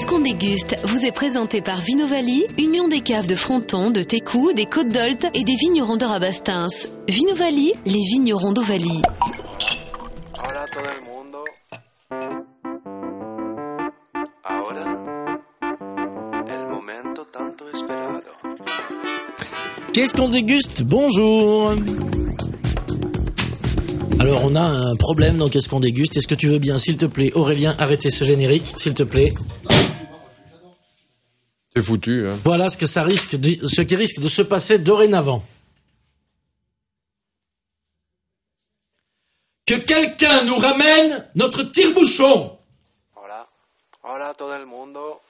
qu'on déguste vous est présenté par Vinovali, union des caves de Fronton, de Técou, des Côtes d'Olt et des vignerons de Rabastens. Vinovali, les vignerons d'Ovalie. Hola todo el mundo. Ahora, el momento tanto esperado. Qu'est-ce qu'on déguste ? Bonjour. Alors on a un problème dans Qu'est-ce qu'on déguste ? Est-ce que tu veux bien, s'il te plaît, Aurélien, arrêter ce générique, s'il te plaît ? C'est foutu, hein. Voilà ce qui risque de se passer dorénavant. Que quelqu'un nous ramène notre tire-bouchon. Hola todo el mundo.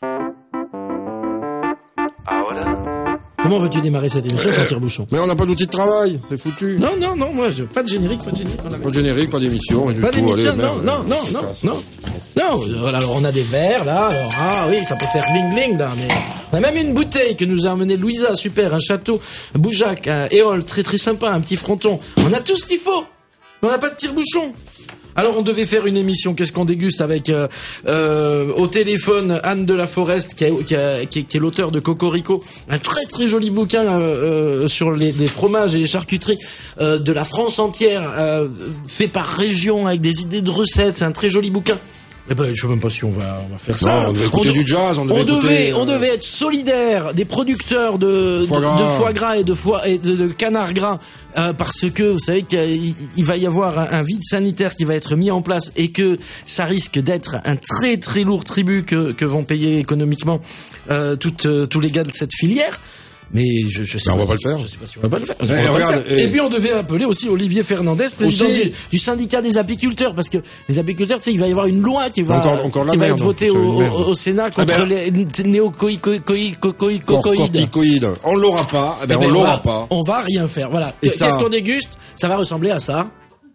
Ahora. Comment veux-tu démarrer cette émission sans tire-bouchon ? Mais on n'a pas d'outil de travail, c'est foutu. Non, moi, pas de générique. Pas de générique, pas d'émission. Pas d'émission, non. Alors on a des verres, là, oui, ça peut faire bling-bling, là, mais... On a même une bouteille que nous a amené Louisa, super, un château Boujac, un éole, très très sympa, un petit fronton. On a tout ce qu'il faut, mais on n'a pas de tire-bouchon. Alors on devait faire une émission Qu'est-ce qu'on déguste avec au téléphone Anne de la Forest qui est l'auteur de Cocorico, un très très joli bouquin sur les fromages et les charcuteries de la France entière, fait par région avec des idées de recettes. C'est un très joli bouquin. Eh ben, je sais même pas si on va faire ça. Non, on devait écouter du jazz, on devait être solidaire des producteurs de foie gras et de canard gras, parce que vous savez qu'il va y avoir un vide sanitaire qui va être mis en place et que ça risque d'être un très très lourd tribut que vont payer économiquement tous les gars de cette filière. Mais je sais on va pas le faire. Je sais pas si on va pas le faire. Et puis on devait appeler aussi Olivier Fernandez, président du syndicat des apiculteurs, parce que les apiculteurs, tu sais, il va y avoir une loi qui va être votée au Sénat contre les néocorticoïdes. On l'aura pas. On l'aura pas. On va rien faire. Voilà. Qu'est-ce qu'on déguste ? Ça va ressembler à ça.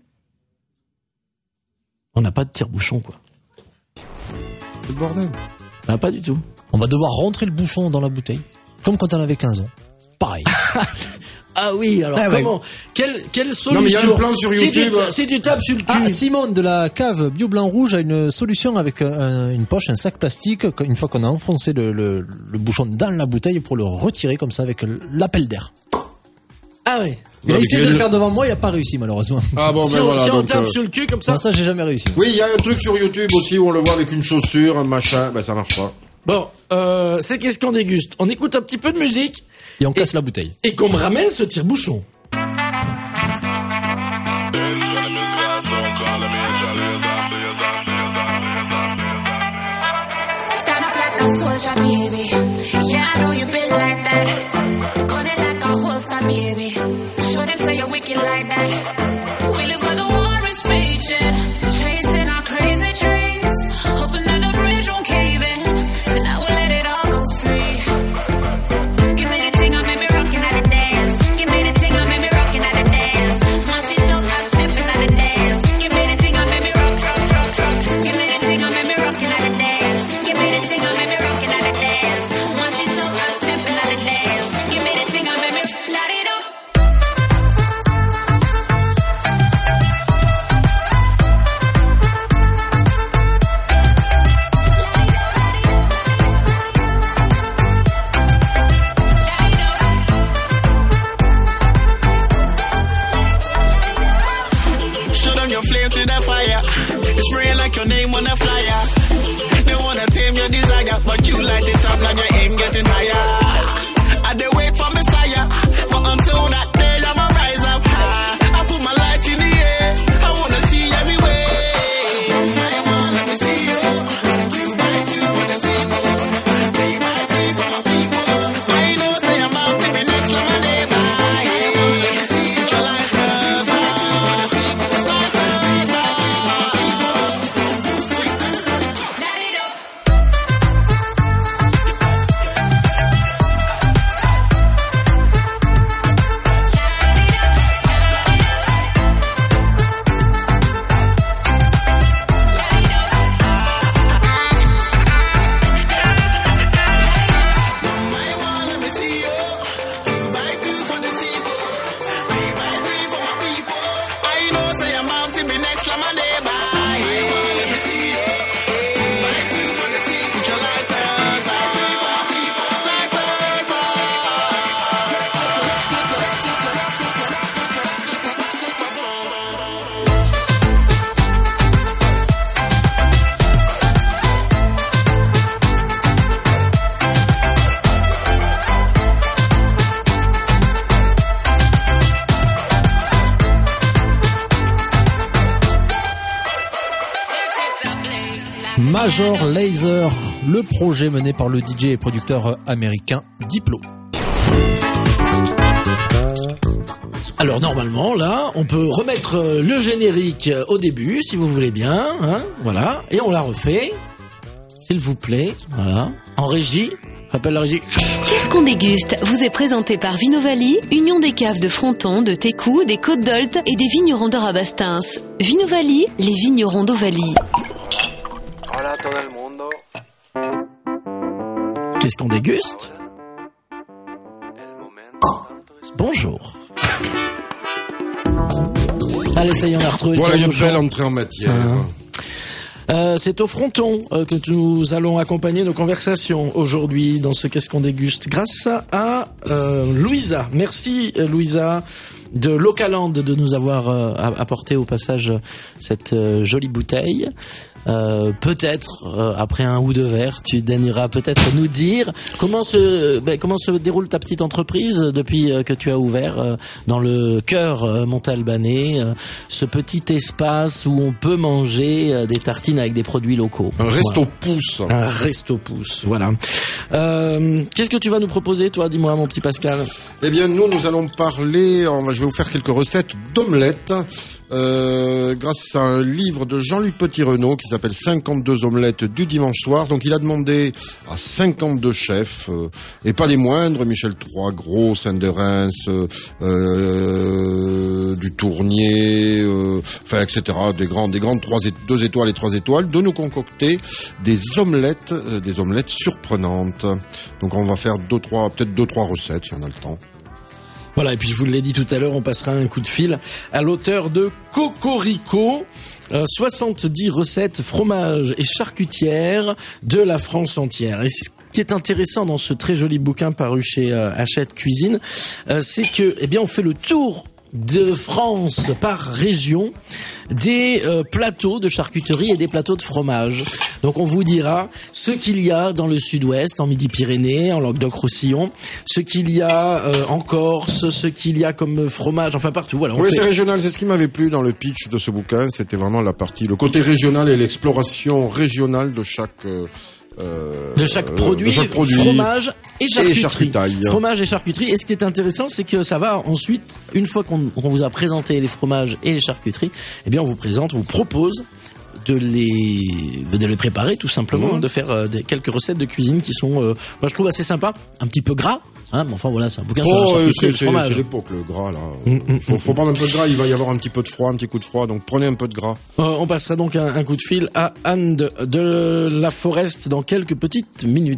On n'a pas de tire-bouchon, quoi. C'est le bordel. Ah, pas du tout. On va devoir rentrer le bouchon dans la bouteille. Comme quand on avait 15 ans. Pareil. Ah oui, alors comment quelle solution ? Non mais il y a un plan sur YouTube. Si tu tapes sur le cul. Simone de la cave Bio Blanc Rouge a une solution avec une poche, un sac plastique, une fois qu'on a enfoncé le bouchon dans la bouteille pour le retirer comme ça avec l'appel d'air. Ah oui. Il a essayé de le faire devant moi, il a pas réussi malheureusement. Ah bon, si on tape sur le cul comme ça. Non, ça j'ai jamais réussi. Oui, il y a un truc sur YouTube aussi où on le voit avec une chaussure, un machin, ça marche pas. Bon, c'est Qu'est-ce qu'on déguste ? On écoute un petit peu de musique. Et on casse la bouteille. Et qu'on me ramène ce tire-bouchon. Stand up like a soldier, baby. Yeah, I know you been like that. Got it like a holster, baby. Show them say you're wicked like that. We live where the war is raging. Chasing our crazy dreams. Hoping that the bridge won't cave in. So now we'll let it all go free. Give me the thing, I made me rockin' at the dance. Give me the thing, I made me rockin' at the dance. Now she still got steppin' at the dance. Give me the thing, I made me rock. Give me the thing, I made me rockin' at the dance. Give me the thing, I made me rockin' at the dance. Now she still got steppin' at the dance. Give me the thing, I made me light it up. Show them your flame to the fire. It's spraying like your name on a flyer. They wanna tame your desire, but you light it up, now your aim getting higher. I they wait for Messiah, but until that day I'ma rise up high. I put my light in the air, I wanna see everywhere. One by one, let me see you. Two by two, wanna see you. Day by day for my people. I know say I'm out to be next to my neighbor. Let me see you, your lighters. Wanna see you, lighters. Light it up. Major Lazer, le projet mené par le DJ et producteur américain Diplo. Alors normalement, là, on peut remettre le générique au début, si vous voulez bien, hein, voilà, et on la refait, s'il vous plaît, voilà, en régie, j'appelle la régie. Qu'est-ce qu'on déguste vous est présenté par Vinovaly, union des caves de Fronton, de Técou, des Côtes d'Olt et des vignerons de Rabastens. Vinovaly, les vignerons d'Ovalie. Hola todo el mundo. Qu'est-ce qu'on déguste? El momento tanto esperado. Bonjour. Allez, ça y est, on a retrouvé. Voilà le une bonjour. belle entrée en matière. C'est au Fronton que nous allons accompagner nos conversations aujourd'hui dans ce Qu'est-ce qu'on déguste grâce à Louisa. Merci Louisa de Localand de nous avoir apporté au passage cette jolie bouteille. Peut-être après un ou deux verres, tu daigneras peut-être nous dire comment se déroule ta petite entreprise depuis que tu as ouvert dans le cœur montalbanais ce petit espace où on peut manger des tartines avec des produits locaux. Un resto pouce. Un resto pouce, voilà. Qu'est-ce que tu vas nous proposer, toi? Dis-moi, mon petit Pascal. Eh bien, nous allons parler, je vais vous faire quelques recettes d'omelettes, grâce à un livre de Jean-Luc Petit-Renaud qui s'appelle 52 omelettes du dimanche soir. Donc, il a demandé à 52 chefs, et pas les moindres, Michel Troisgros, Saint-de-Reims, du Tournier, etc., des grandes 2 étoiles et 3 étoiles, de nous concocter des omelettes surprenantes. Donc, on va faire peut-être 2-3 recettes, si on a le temps. Voilà, et puis je vous l'ai dit tout à l'heure, on passera un coup de fil à l'auteur de Cocorico, 70 recettes fromage et charcutières de la France entière. Et ce qui est intéressant dans ce très joli bouquin paru chez Hachette Cuisine, c'est que, on fait le tour de France par région des plateaux de charcuterie et des plateaux de fromage. Donc on vous dira ce qu'il y a dans le sud-ouest, en Midi-Pyrénées, en Languedoc-Roussillon, ce qu'il y a en Corse, ce qu'il y a comme fromage, enfin partout. Voilà. Oui, c'est régional, c'est ce qui m'avait plu dans le pitch de ce bouquin, c'était vraiment le côté régional et l'exploration régionale de chaque produit, fromage et charcutaille. Fromage et charcuterie. Et ce qui est intéressant, c'est que ça va ensuite, une fois qu'on vous a présenté les fromages et les charcuteries, on vous propose de les préparer tout simplement, de faire quelques recettes de cuisine qui sont, moi je trouve assez sympa, un petit peu gras, hein, mais enfin voilà, c'est un bouquin sur la charcuterie et le fromage. C'est l'époque, le gras là. Faut prendre un peu de gras, il va y avoir un petit peu de froid, un petit coup de froid, donc prenez un peu de gras. On passera donc un coup de fil à Anne de la Forest dans quelques petites minutes.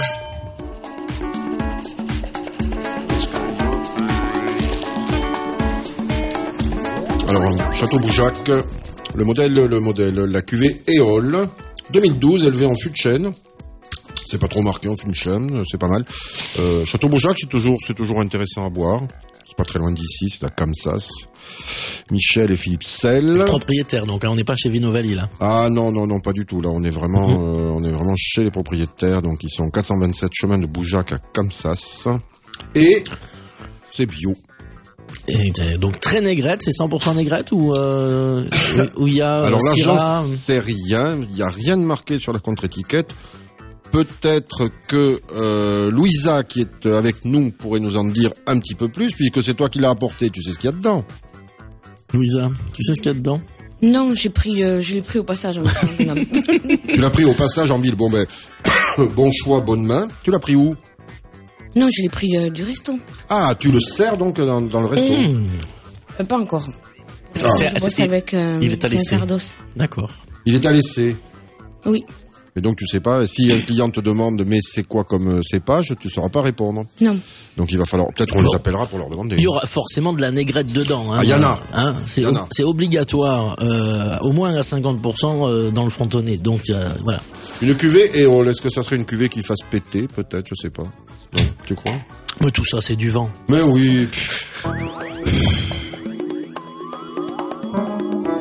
Alors, Château Boujac, le modèle, la cuvée Éole, 2012, élevée en fût de chêne. C'est pas trop marqué en fût de chêne, c'est pas mal. Château Boujac, c'est toujours intéressant à boire. C'est pas très loin d'ici, c'est à Kamsas. Michel et Philippe Selle. Propriétaire, donc, hein, on n'est pas chez Vinovaly, là. Ah, non, pas du tout, là. On est vraiment chez les propriétaires, donc ils sont 427 chemin de Boujac à Kamsas. Et c'est bio. Et donc très négrette, c'est 100% négrette ou il y a alors là, Syrah... j'en sais rien, il y a rien de marqué sur la contre-étiquette. Peut-être que Louisa, qui est avec nous, pourrait nous en dire un petit peu plus, puisque c'est toi qui l'as apporté, tu sais ce qu'il y a dedans. Louisa, tu sais ce qu'il y a dedans? Non, je l'ai pris au passage. Tu l'as pris au passage en ville, bon choix, bonne main. Tu l'as pris où? Non, je l'ai pris du resto. Ah, tu le sers donc dans le resto? Pas encore. Ah. Je bosse avec Sacerdoce. D'accord. Il est à l'essai? Oui. Et donc tu sais pas, si un client te demande mais c'est quoi comme cépage, tu sauras pas répondre. Non. Donc il va falloir, peut-être on les appellera pour leur demander. Il y aura forcément de la négrette dedans. Hein, il y en a. Hein, c'est obligatoire, au moins à 50% dans le frontonnet. Donc voilà. Une cuvée, et est-ce que ça serait une cuvée qui fasse péter, peut-être, je sais pas. Non, tu crois? Mais tout ça c'est du vent. Mais oui.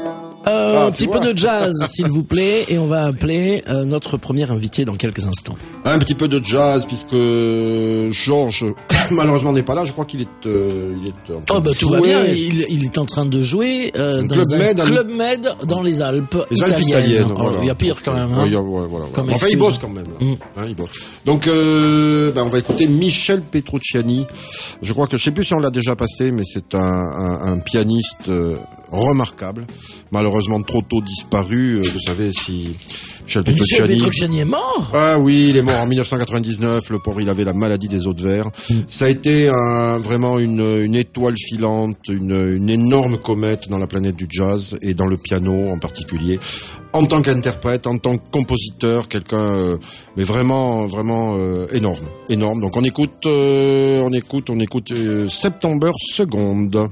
Un petit peu de jazz, s'il vous plaît, et on va appeler notre premier invité dans quelques instants. Un petit peu de jazz, puisque Georges, malheureusement, n'est pas là. Je crois qu'il est en train de tout jouer. va bien. Il est en train de jouer dans Club Med dans les Alpes italiennes. Voilà. Il y a pire quand même. Hein. Voilà. Enfin, il bosse quand même. Là. Il bosse. Donc, on va écouter Michel Petrucciani. Je crois que je sais plus si on l'a déjà passé, mais c'est un pianiste remarquable. Malheureusement trop tôt disparu. Vous savez si Michel Petrucciani est mort. Ah oui, il est mort en 1999. Le pauvre, il avait la maladie des os de verre. Ça a été vraiment une étoile filante, une énorme comète dans la planète du jazz et dans le piano en particulier. En tant qu'interprète, en tant que compositeur, quelqu'un mais vraiment énorme. Donc on écoute September Second.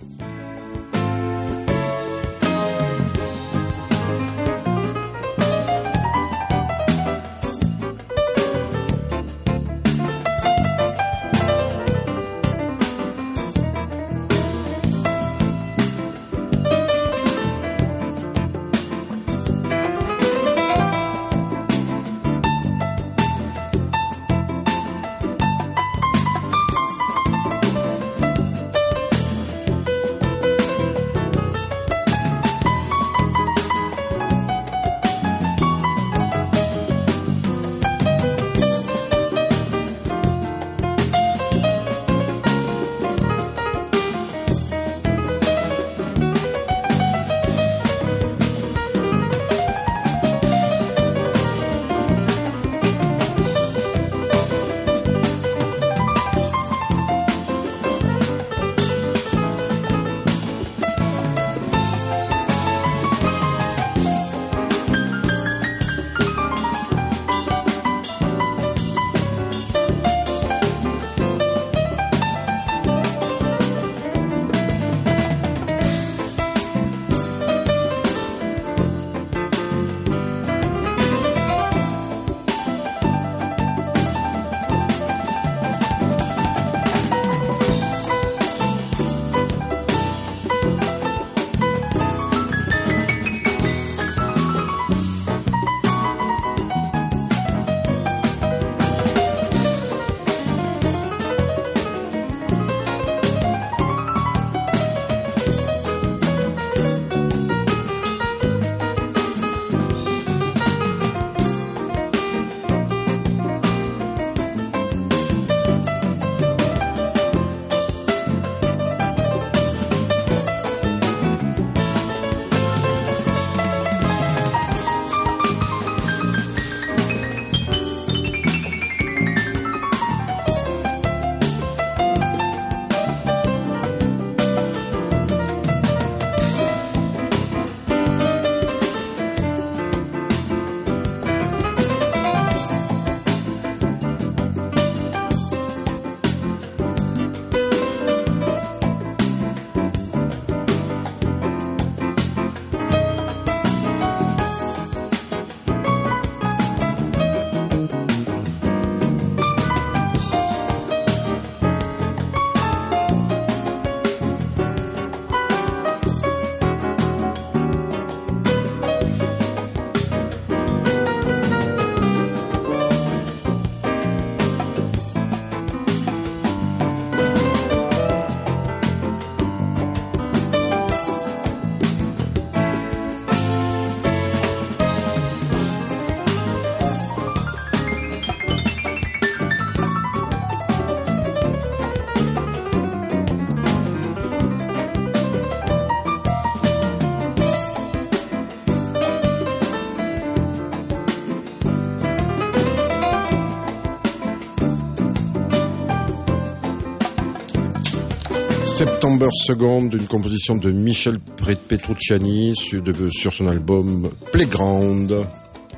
September Second, une composition de Michel Petrucciani sur son album Playground.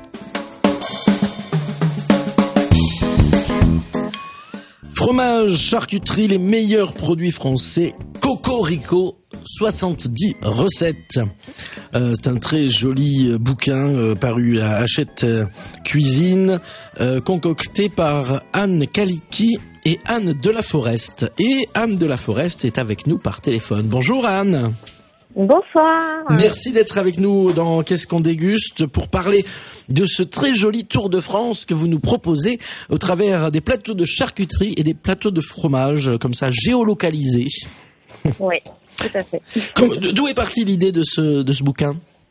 Fromage, charcuterie, les meilleurs produits français. Cocorico, 70 recettes. C'est un très joli bouquin paru à Hachette Cuisine, concocté par Anne Kaliki et Anne de la Forest. Et Anne de la Forest est avec nous par téléphone. Bonjour Anne. Bonsoir. Merci d'être avec nous dans Qu'est-ce qu'on déguste pour parler de ce très joli tour de France que vous nous proposez au travers des plateaux de charcuterie et des plateaux de fromage comme ça géolocalisés. Oui, tout à fait. D'où est partie l'idée de ce bouquin ?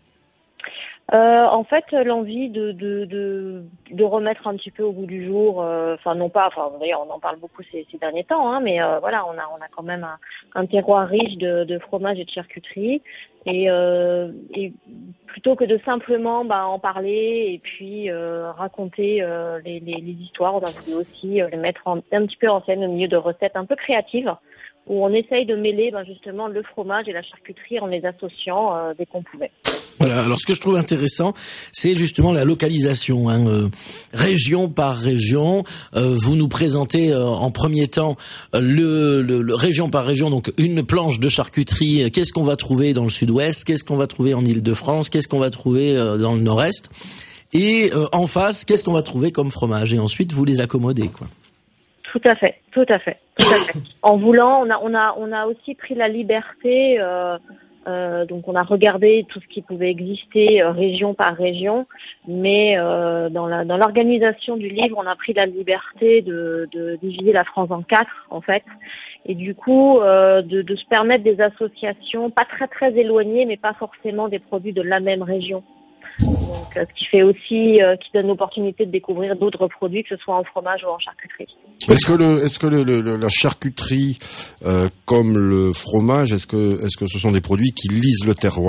En fait, l'envie de remettre un petit peu au goût du jour, d'ailleurs on en parle beaucoup ces derniers temps, hein, mais voilà, on a quand même un terroir riche de fromage et de charcuterie, et plutôt que de simplement en parler et puis raconter les histoires, on a voulu aussi les mettre un petit peu en scène au milieu de recettes un peu créatives, où on essaye de mêler justement le fromage et la charcuterie en les associant dès qu'on pouvait. Voilà, alors ce que je trouve intéressant, c'est justement la localisation, région par région. Vous nous présentez en premier temps le région par région, donc une planche de charcuterie. Qu'est-ce qu'on va trouver dans le sud-ouest ? Qu'est-ce qu'on va trouver en Île-de-France ? Qu'est-ce qu'on va trouver dans le nord-est ? Et en face, qu'est-ce qu'on va trouver comme fromage ? Et ensuite, vous les accommodez, quoi. Tout à fait. En voulant, on a aussi pris la liberté. Donc on a regardé tout ce qui pouvait exister région par région, mais dans l'organisation du livre, on a pris la liberté de diviser la France en 4 en fait, et du coup de se permettre des associations pas très éloignées, mais pas forcément des produits de la même région. Donc, ce qui fait aussi, qui donne l'opportunité de découvrir d'autres produits, que ce soit en fromage ou en charcuterie. Est-ce que la charcuterie, comme le fromage, est-ce que ce sont des produits qui lisent le terroir ?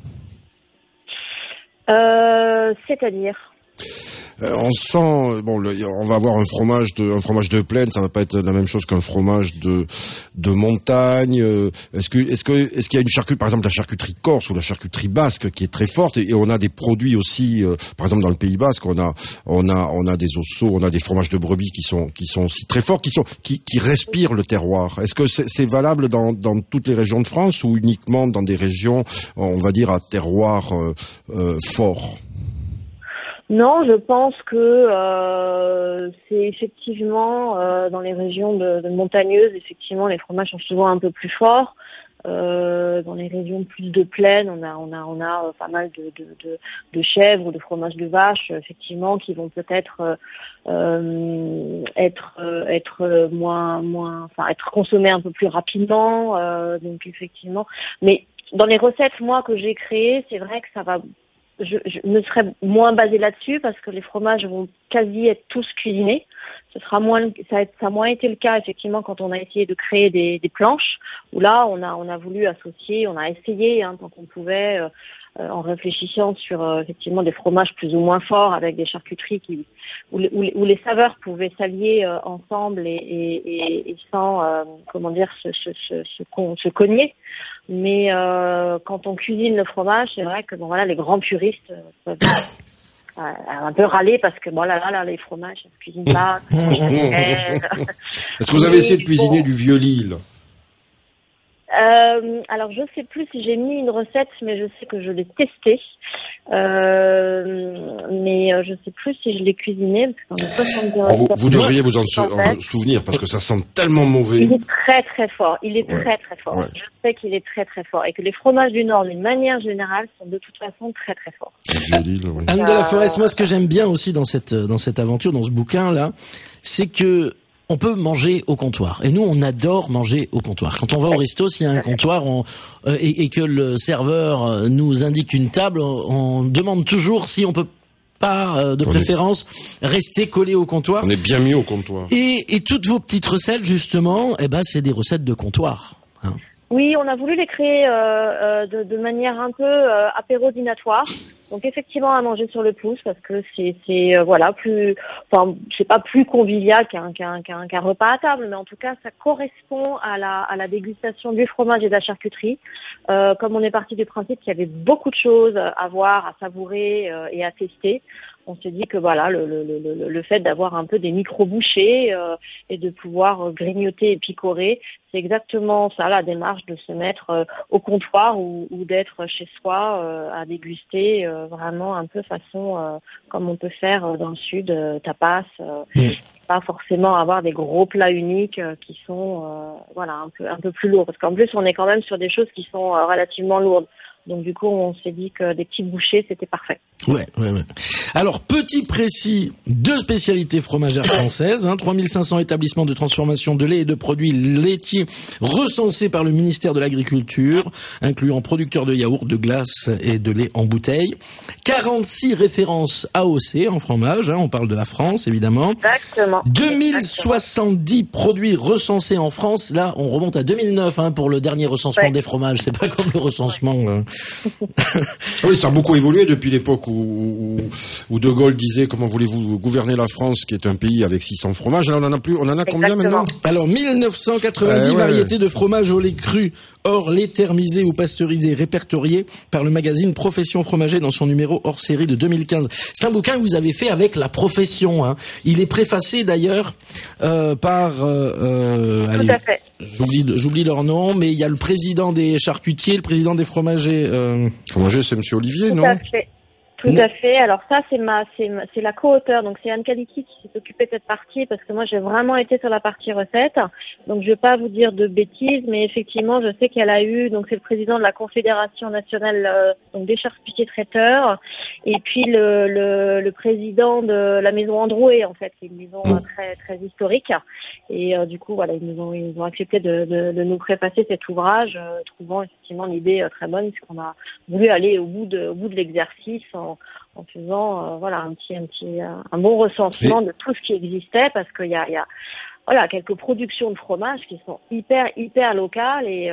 C'est-à-dire ? On sent, on va avoir un fromage de plaine, ça va pas être la même chose qu'un fromage de montagne. Est-ce qu'il y a une charcuterie, par exemple la charcuterie corse ou la charcuterie basque qui est très forte, et on a des produits aussi, par exemple dans le Pays Basque, on a des osseaux, on a des fromages de brebis qui sont aussi très forts, qui respirent le terroir. Est-ce que c'est valable dans toutes les régions de France ou uniquement dans des régions, on va dire à terroir fort ? Non, je pense que c'est effectivement dans les régions de montagneuses, effectivement, les fromages sont souvent un peu plus forts. Dans les régions plus de plaine, on a pas mal de chèvres ou de fromages de vache, effectivement, qui vont peut-être être être consommés un peu plus rapidement. Donc effectivement, mais dans les recettes moi que j'ai créées, c'est vrai que ça va. Je me serais moins basée là-dessus parce que les fromages vont quasi être tous cuisinés. Ça a moins été le cas effectivement quand on a essayé de créer des planches où là on a voulu associer, on a essayé tant qu'on pouvait en réfléchissant sur effectivement des fromages plus ou moins forts avec des charcuteries où les saveurs pouvaient s'allier ensemble et sans se cogner. Mais quand on cuisine le fromage, c'est vrai que les grands puristes peuvent un peu râler parce que les fromages ça se cuisine pas. Est-ce que vous avez essayé de cuisiner du vieux Lille ? Alors je sais plus si j'ai mis une recette, mais je sais que je l'ai testé. Mais je sais plus si je l'ai cuisiné parce qu'on est 70 recettes. Vous devriez vous en souvenir parce que ça sent tellement mauvais. Il est très très fort. Très fort. Ouais. Je sais qu'il est très très fort et que les fromages du Nord, d'une manière générale, sont de toute façon très très forts. Anne de la Forest, moi ce que j'aime bien aussi dans cette aventure, dans ce bouquin là, c'est que on peut manger au comptoir. Et nous, on adore manger au comptoir. Quand on va au resto, s'il y a un comptoir et que le serveur nous indique une table, on demande toujours si on peut pas, de préférence, rester collé au comptoir. On est bien mieux au comptoir. Et toutes vos petites recettes, justement, c'est des recettes de comptoir. Oui, on a voulu les créer de manière un peu apéro-dînatoire. Donc effectivement à manger sur le pouce parce que c'est pas plus convivial qu'un repas à table, mais en tout cas ça correspond à la dégustation du fromage et de la charcuterie. Comme on est parti du principe qu'il y avait beaucoup de choses à voir, à savourer et à tester, on s'est dit que le fait d'avoir un peu des micro-bouchées et de pouvoir grignoter et picorer, c'est exactement ça la démarche de se mettre au comptoir ou d'être chez soi à déguster vraiment un peu façon comme on peut faire dans le sud, tapas. pas forcément avoir des gros plats uniques qui sont un peu plus lourds, parce qu'en plus on est quand même sur des choses qui sont relativement lourdes. Donc du coup, on s'est dit que des petites bouchées, c'était parfait. Ouais. Alors, petit précis de spécialités fromagères françaises, 3500 établissements de transformation de lait et de produits laitiers recensés par le ministère de l'Agriculture, incluant producteurs de yaourts, de glace et de lait en bouteille. 46 références AOC en fromage, on parle de la France, évidemment. Exactement. 2070 produits recensés en France. Là, on remonte à 2009 pour le dernier recensement des fromages. C'est pas comme le recensement... Oui, ça a beaucoup évolué depuis l'époque où De Gaulle disait comment voulez-vous gouverner la France, qui est un pays avec 600 fromages. Là, on en a combien maintenant? Alors, 1990 variétés de fromage au lait cru, hors lait thermisé ou pasteurisé, répertorié par le magazine Profession Fromager dans son numéro hors série de 2015. C'est un bouquin que vous avez fait avec la profession. Il est préfacé d'ailleurs par... Tout à fait. J'oublie leur nom, mais il y a le président des charcutiers, le président des fromagers. Fromager, c'est Monsieur Olivier, non? Tout à fait. Alors ça, c'est la co-auteure. Donc c'est Anne Kaliki qui s'est occupée de cette partie, parce que moi j'ai vraiment été sur la partie recette. Donc je vais pas vous dire de bêtises, mais effectivement je sais qu'elle a eu, donc c'est le président de la Confédération nationale donc des charcutiers traiteurs, et puis le président de la maison Androuet, en fait, qui est une maison très très historique. Et du coup voilà, ils ont accepté de nous préfacer cet ouvrage, trouvant effectivement l'idée très bonne, puisqu'on a voulu aller au bout de l'exercice en faisant un bon recensement de tout ce qui existait, parce qu'il y a quelques productions de fromage qui sont hyper locales, et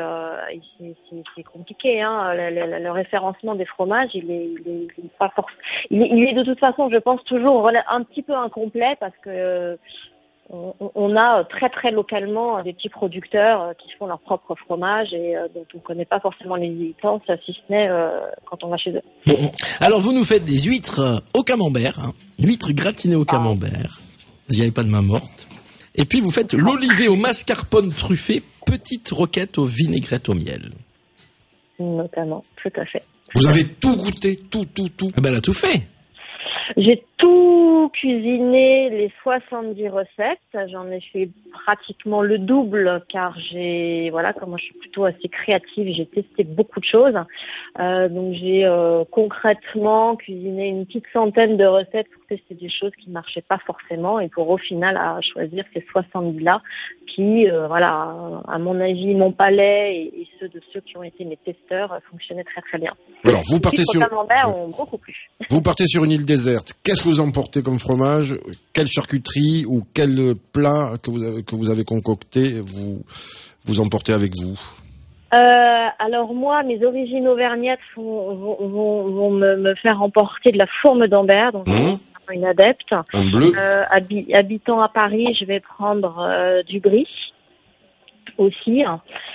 c'est compliqué, le référencement des fromages, il est pas forcément, il est de toute façon, je pense, toujours un petit peu incomplet, parce que on a très très localement des petits producteurs qui font leur propre fromage, et dont on ne connaît pas forcément les existences, si ce n'est quand on va chez eux. Alors vous nous faites des huîtres au camembert, huîtres gratinées au camembert, vous n'y avez pas de main morte. Et puis vous faites l'olivet au mascarpone truffé, petite roquette aux vinaigrettes au miel. Notamment, tout à fait. Vous avez tout goûté, tout. Elle a tout fait. J'ai tout cuisiné, les 70 recettes. J'en ai fait pratiquement le double, car comme moi je suis plutôt assez créative, j'ai testé beaucoup de choses. Donc j'ai concrètement cuisiné une petite centaine de recettes pour tester des choses qui ne marchaient pas forcément, et pour au final à choisir ces 70-là qui, à mon avis, mon palais et ceux de ceux qui ont été mes testeurs fonctionnaient très très bien. Alors vous partez sur... Les camemberts ont beaucoup plu. Vous partez sur une île déserte. Qu'est-ce que vous emportez comme fromage? Quelle charcuterie ou quel plat que vous avez concocté vous emportez avec vous? Alors moi, mes origines auvergnates vont me faire emporter de la fourme d'Ambert, donc une adepte. Un bleu. Habitant à Paris, je vais prendre du brie aussi.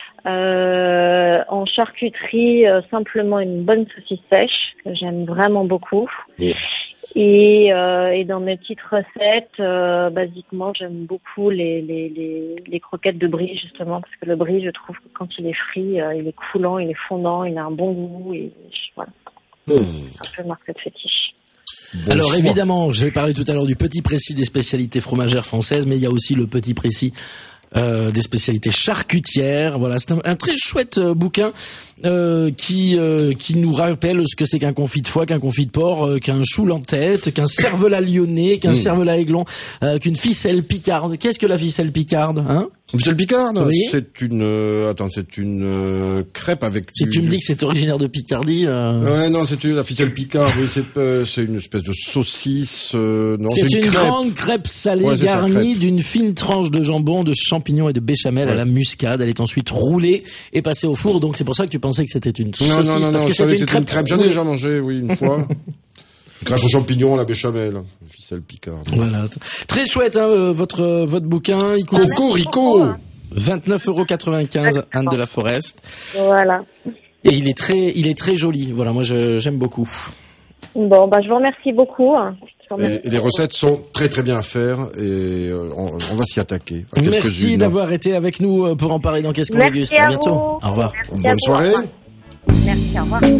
En charcuterie, simplement une bonne saucisse sèche, que j'aime vraiment beaucoup. Et dans mes petites recettes, basiquement, j'aime beaucoup les croquettes de brie, justement, parce que le brie, je trouve que quand il est frit, il est coulant, il est fondant, il a un bon goût, et voilà. C'est un peu marque de fétiche. Alors évidemment, je vais parler tout à l'heure du petit précis des spécialités fromagères françaises, mais il y a aussi le petit précis des spécialités charcutières. Voilà, c'est un très chouette bouquin qui nous rappelle ce que c'est qu'un confit de foie, qu'un confit de porc, qu'un choule en tête, qu'un cervelas lyonnais, qu'un cervelas aiglon, qu'une ficelle picarde. Qu'est-ce que la ficelle picarde, hein? Ficelle picarde, oui. C'est une crêpe avec. Si tu me dis que c'est originaire de Picardie. Ouais, non, c'est la ficelle picarde. Oui, c'est une espèce de saucisse. Non, c'est une crêpe. grande crêpe salée garnie d'une fine tranche de jambon, de champignons et de béchamel à la muscade. Elle est ensuite roulée et passée au four. Donc c'est pour ça que tu pensais que c'était une saucisse. Non, parce que je savais que c'était une crêpe. J'en ai déjà mangé, oui, une fois. Crêpe aux champignons à la béchamel, ficelle picarde. Voilà, très chouette votre bouquin. Cocorico, 29,95 €, Anne de la Forest. Voilà. Et il est très joli. Voilà, moi j'aime beaucoup. Bon, je vous remercie beaucoup. Et les recettes sont très très bien à faire, et on va s'y attaquer. Merci d'avoir été avec nous pour en parler dans Qu'est-ce qu'on déguste. À bientôt. Au revoir. Bonne soirée. Merci, au revoir.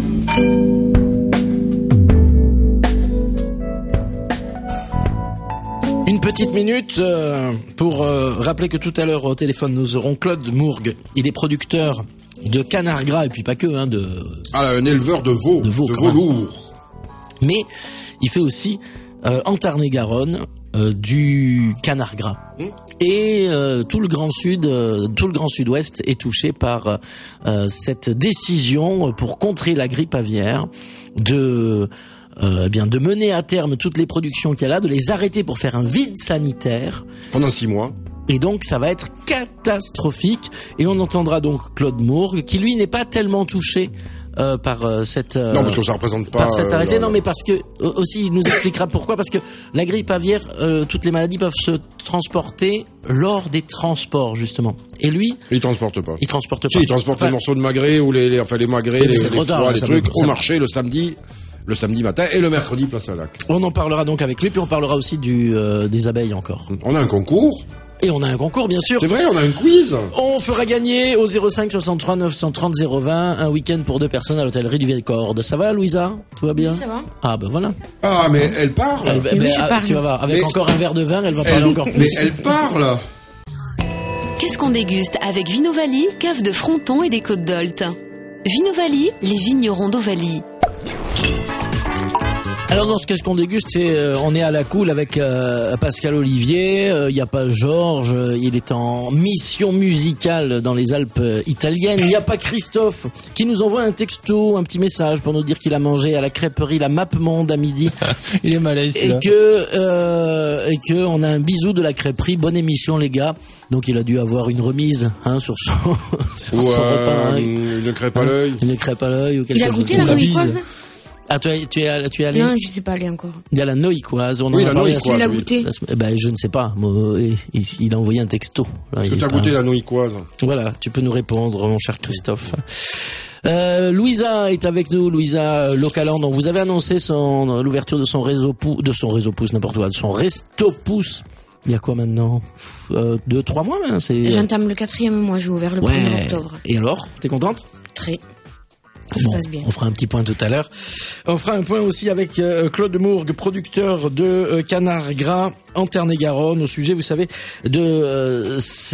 Une petite minute pour rappeler que tout à l'heure au téléphone nous aurons Claude Mourgue. Il est producteur de canard gras et puis pas que un éleveur de veaux, de veaux lourds. Mais il fait aussi en Tarn-et-Garonne du canard gras. Et tout le Grand Sud-Ouest est touché par cette décision pour contrer la grippe aviaire de mener à terme toutes les productions qu'il y a là, de les arrêter pour faire un vide sanitaire pendant 6 mois. Et donc ça va être catastrophique. Et on entendra donc Claude Mourgue, qui lui n'est pas tellement touché par cette non, parce que ça représente pas par cet arrêté. Non, mais parce que aussi il nous expliquera pourquoi. Parce que la grippe aviaire, toutes les maladies peuvent se transporter lors des transports justement. Et lui, il transporte pas. Il transporte pas. Si, il transporte les morceaux de magret ou les magrets, les foies, les trucs au marché le samedi matin et le mercredi place à lac. On en parlera donc avec lui, puis on parlera aussi des abeilles encore. On a un concours. Et on a un concours, bien sûr. C'est vrai, on a un quiz. On fera gagner au 05 63 930 020 un week-end pour 2 personnes à l'hôtellerie du Vieille-Corde. Ça va, Louisa? Tout va bien? Oui, ça va. Ah, ben voilà. Ah, mais elle parle. Oui, je parle. Tu vas voir, avec encore un verre de vin, elle va parler encore plus. Mais elle parle. Qu'est-ce qu'on déguste avec Vinovali, cave de Fronton et des Côtes d'Olt? Vinovali, les vignerons d'Ovalie. Alors dans ce qu'est-ce qu'on déguste, c'est on est à la cool avec Pascal Olivier, il y a pas Georges, il est en mission musicale dans les Alpes italiennes. Il y a pas Christophe qui nous envoie un texto, un petit message pour nous dire qu'il a mangé à la crêperie la Map Monde à midi. Il est malaise et que on a un bisou de la crêperie. Bonne émission les gars. Donc il a dû avoir une remise sur son repas. Une crêpe à l'œil. Une crêpe à l'œil ou quelque chose. Il a goûté la noïcoise? Ah, tu es allé? Non, je sais pas aller encore. Il y a la noïcoise. Oui, la noïcoise. Il l'a goûté. Ben, je ne sais pas. Il a envoyé un texto. Est-ce que tu as goûté la noïcoise? Voilà, tu peux nous répondre, mon cher Christophe. Louisa est avec nous, Louisa Localand. Donc vous avez annoncé l'ouverture de son réseau pouce, n'importe quoi, de son resto pouce. Il y a quoi maintenant 2-3 mois, hein, J'entame le 4e mois, j'ai ouvert le 1er octobre. Et alors, t'es contente? Très. Bon, on fera un petit point tout à l'heure. On fera un point aussi avec Claude Mourgue, producteur de canard gras en Tarn-et-Garonne, au sujet, vous savez, de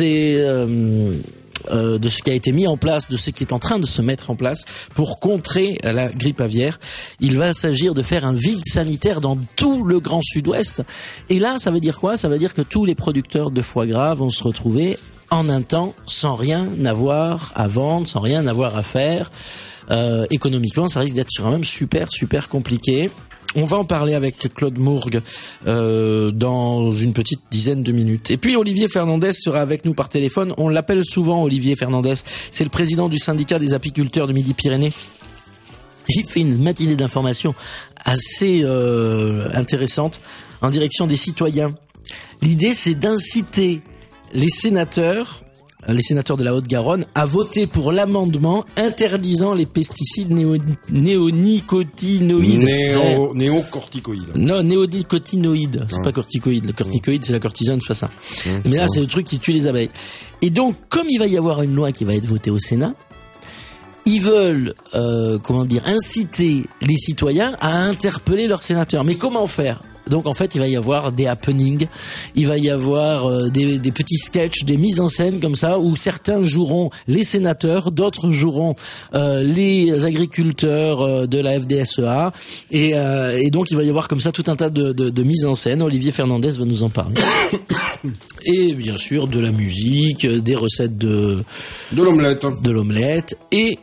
ce qui a été mis en place, de ce qui est en train de se mettre en place pour contrer la grippe aviaire. Il va s'agir de faire un vide sanitaire dans tout le Grand Sud-Ouest. Et là, ça veut dire quoi? Ça veut dire que tous les producteurs de foie gras vont se retrouver en un temps sans rien avoir à vendre, sans rien avoir à faire. Économiquement, ça risque d'être quand même super compliqué. On va en parler avec Claude Mourgue dans une petite dizaine de minutes. Et puis Olivier Fernandez sera avec nous par téléphone. On l'appelle souvent Olivier Fernandez. C'est le président du syndicat des apiculteurs de Midi-Pyrénées. Il fait une matinée d'information assez intéressante en direction des citoyens. L'idée, c'est d'inciter les sénateurs de la Haute-Garonne à voter pour l'amendement interdisant les pesticides néonicotinoïdes. Néocorticoïdes. Non, néonicotinoïdes. C'est pas corticoïdes. Le corticoïde, c'est la cortisone, c'est pas ça. Mais là, c'est le truc qui tue les abeilles. Et donc, comme il va y avoir une loi qui va être votée au Sénat, ils veulent, inciter les citoyens à interpeller leurs sénateurs. Mais comment faire? Donc en fait, il va y avoir des happenings, il va y avoir des petits sketchs, des mises en scène comme ça, où certains joueront les sénateurs, d'autres joueront les agriculteurs de la FDSEA, et donc il va y avoir comme ça tout un tas de mises en scène. Olivier Fernandez va nous en parler. Et bien sûr de la musique, des recettes de l'omelette et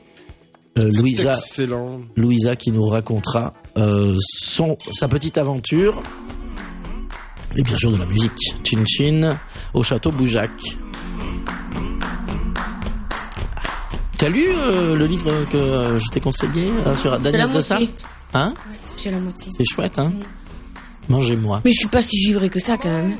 Louisa qui nous racontera sa petite aventure et bien sûr de la musique. Chin Chin au château Boujac. T'as lu le livre que je t'ai conseillé sur Daniel de Sarthe? Hein? C'est la moitié. C'est chouette, hein? Mangez-moi. Mais je suis pas si givré que ça quand même.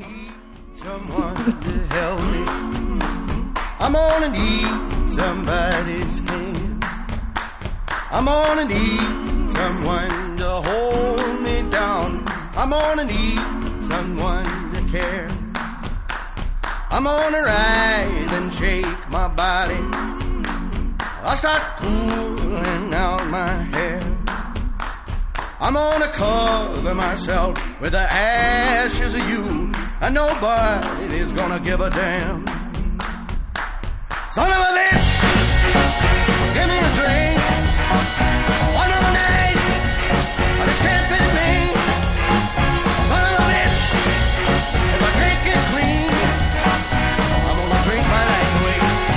I'm gonna need somebody's hand. I'm gonna need someone to hold me down. I'm gonna need someone to care. I'm gonna rise and shake my body. I'll start pulling out my hair. I'm gonna cover myself with the ashes of you. and nobody's gonna give a damn. Son of a bitch, give me a drink. One more night, but it's camping me. Son of a bitch, if I can't get clean, I'm gonna drink my life away.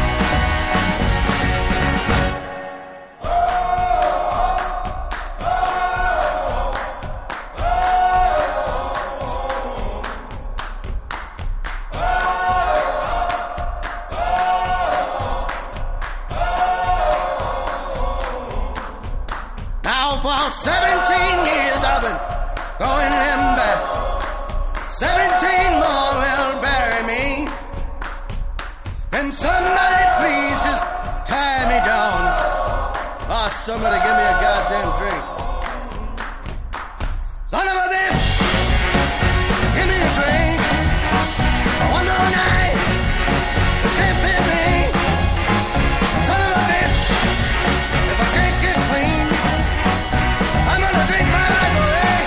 Now for 17 years I've been going them back. 17 more will bury me. Can somebody please just tie me down? Oh, somebody give me a goddamn drink. Son of a bitch, give me a drink. One more night, it's keeping me. Son of a bitch, if I can't get clean, I'm gonna drink my life away.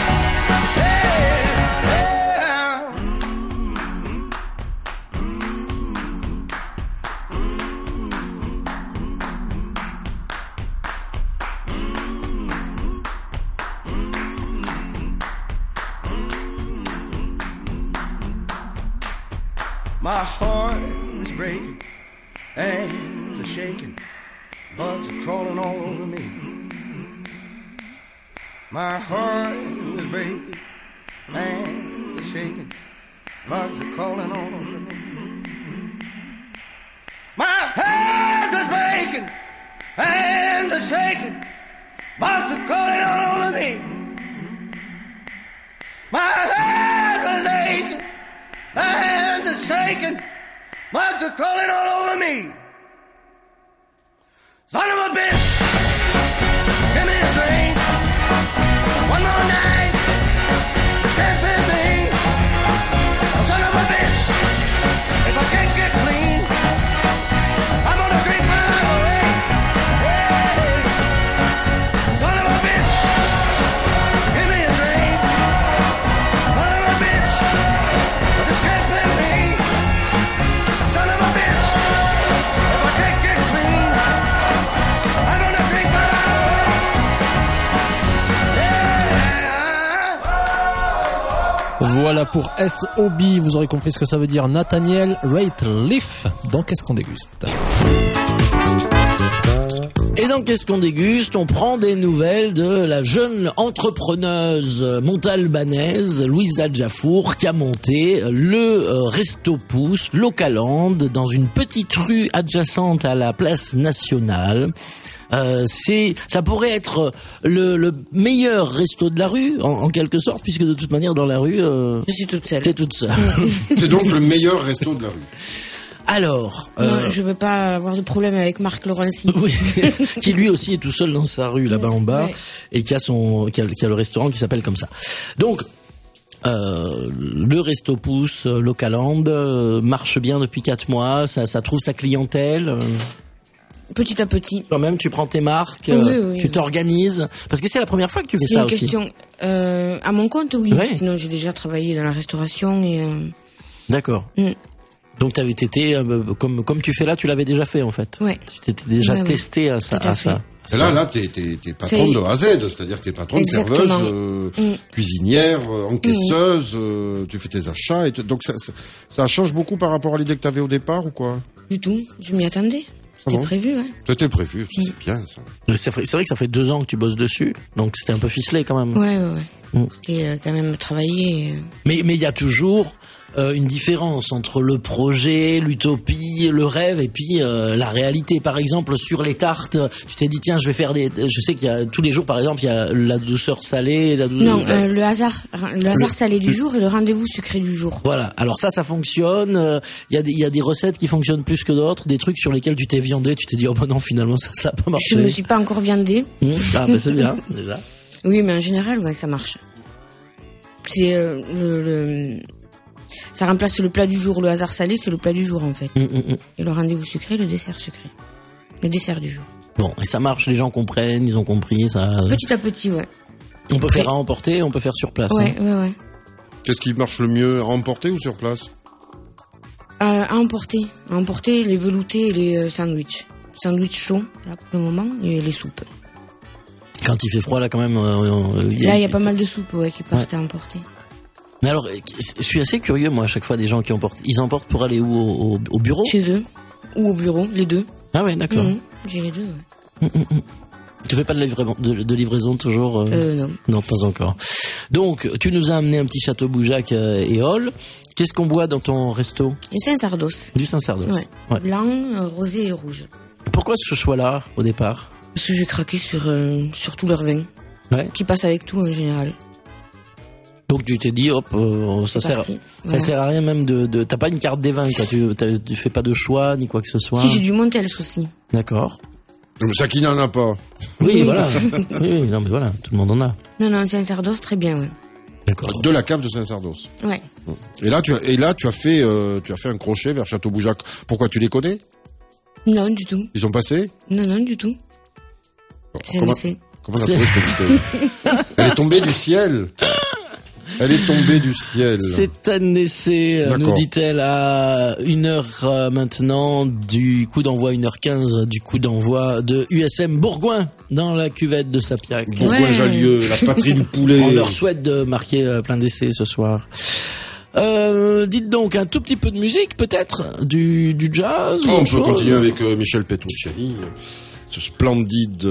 My heart is breaking, hands are shaking, bugs are crawling all over me. My heart is breaking, hands are shaking, bugs are crawling all over me. My heart is breaking, hands are shaking, bugs are crawling all over me. My heart is aching, my hands are shaking, bugs are crawling all over me. Son of a bitch, give me a drink. One more night, step with me. Son of a bitch, if I can't get clean, I'm gonna drink my life away. Hey. Son of a bitch, give me a drink. Son of a bitch, just step with me. Son of a bitch, if I can't get clean, I'm gonna drink my life away. Voilà pour SOB, vous aurez compris ce que ça veut dire. Nathaniel Rateliff. Donc qu'est-ce qu'on déguste? Et donc, qu'est-ce qu'on déguste? On prend des nouvelles de la jeune entrepreneuse montalbanaise Louisa Jafour qui a monté le Resto Pouce Localand dans une petite rue adjacente à la place nationale. Ça pourrait être le meilleur resto de la rue, en quelque sorte, puisque de toute manière, dans la rue... Je suis toute seule. T'es toute seule. C'est donc le meilleur resto de la rue. Alors... Non, je veux pas avoir de problème avec Marc Laurency. Oui, qui lui aussi est tout seul dans sa rue, là-bas en bas, ouais. Et qui a le restaurant qui s'appelle comme ça. Donc... le Resto Pouce Localand marche bien depuis 4 mois, ça trouve sa clientèle. Petit à petit. Quand même, tu prends tes marques, oui, tu t'organises, parce que c'est la première fois que tu fais ça aussi. C'est une question à mon compte, oui. Ouais. Sinon, j'ai déjà travaillé dans la restauration et. D'accord. Donc t'avais été comme tu fais là, tu l'avais déjà fait en fait. Ouais. Tu t'étais déjà testé à ça. Et là, t'es patronne de A à Z, c'est-à-dire que t'es patronne, serveuse, cuisinière, encaisseuse, tu fais tes achats, donc ça change beaucoup par rapport à l'idée que t'avais au départ ou quoi? Du tout, je m'y attendais. C'était prévu, ouais. C'était prévu, c'est bien ça. C'est vrai que ça fait 2 ans que tu bosses dessus, donc c'était un peu ficelé quand même. Ouais. C'était quand même travaillé. Mais il y a toujours une différence entre le projet, l'utopie, le rêve et puis la réalité. Par exemple, sur les tartes, tu t'es dit tiens, je vais faire je sais qu'il y a tous les jours par exemple, il y a la douceur salée, le hasard salé du jour et le rendez-vous sucré du jour. Voilà. Alors ça fonctionne, il y a des recettes qui fonctionnent plus que d'autres, des trucs sur lesquels tu t'es viandé, tu t'es dit oh bah non, finalement ça a pas marché. Je me suis pas encore viandé. Ah bah c'est bien déjà. Oui, mais en général, ouais, ça marche. C'est ça remplace le plat du jour. Le hasard salé, c'est le plat du jour en fait. Et le rendez-vous sucré, le dessert sucré. Le dessert du jour. Bon, et ça marche, les gens comprennent, ils ont compris ça. Petit à petit, ouais. On peut faire à emporter, on peut faire sur place. Ouais. Qu'est-ce qui marche le mieux, à emporter ou sur place? À emporter. À emporter les veloutés et les sandwichs. Sandwich chaud, là, pour le moment, et les soupes. Quand il fait froid, là, quand même... Là, il y a pas mal de soupes, ouais, qui partent à emporter. Mais alors, je suis assez curieux, moi, à chaque fois, des gens qui emportent. Ils emportent pour aller où, au bureau? Chez eux. Ou au bureau, les deux. Ah ouais, d'accord. J'ai les deux, ouais. Tu fais pas de livraison toujours Non. Non, pas encore. Donc, tu nous as amené un petit château Boujac et Hall. Qu'est-ce qu'on boit dans ton resto? Du Saint-Sardos. Du Saint-Sardos. Ouais. Blanc, rosé et rouge. Pourquoi ce choix-là, au départ? Parce que j'ai craqué sur tout leur vin. Ouais. Qui passe avec tout, en général. Donc tu t'es dit, hop, ça sert à rien même de t'as pas une carte des vins, quoi. Tu fais pas de choix, ni quoi que ce soit. Si, j'ai du Montels aussi. D'accord. Mais ça qui n'en a pas. Oui, voilà. oui, non, mais voilà, tout le monde en a. Non, Saint-Sardos, très bien, ouais. D'accord. De la cave de Saint-Sardos. Ouais. Et là, tu as fait un crochet vers Château Boujac. Pourquoi, tu les connais? Non, du tout. Ils sont passés? Non, du tout. C'est un essai. Comment on a trouvé cette bouteille? Elle est tombée du ciel. Elle est tombée du ciel. C'est un essai, nous dit-elle, à 1h maintenant, du coup d'envoi 1h15, du coup d'envoi de USM Bourgoin, dans la cuvette de Sapiac. Bourgoin-Jallieu, la patrie du poulet. On leur souhaite de marquer plein d'essais ce soir. Dites donc, un tout petit peu de musique, peut-être? Du jazz? On peut continuer avec Michel Petrucciani, ce splendide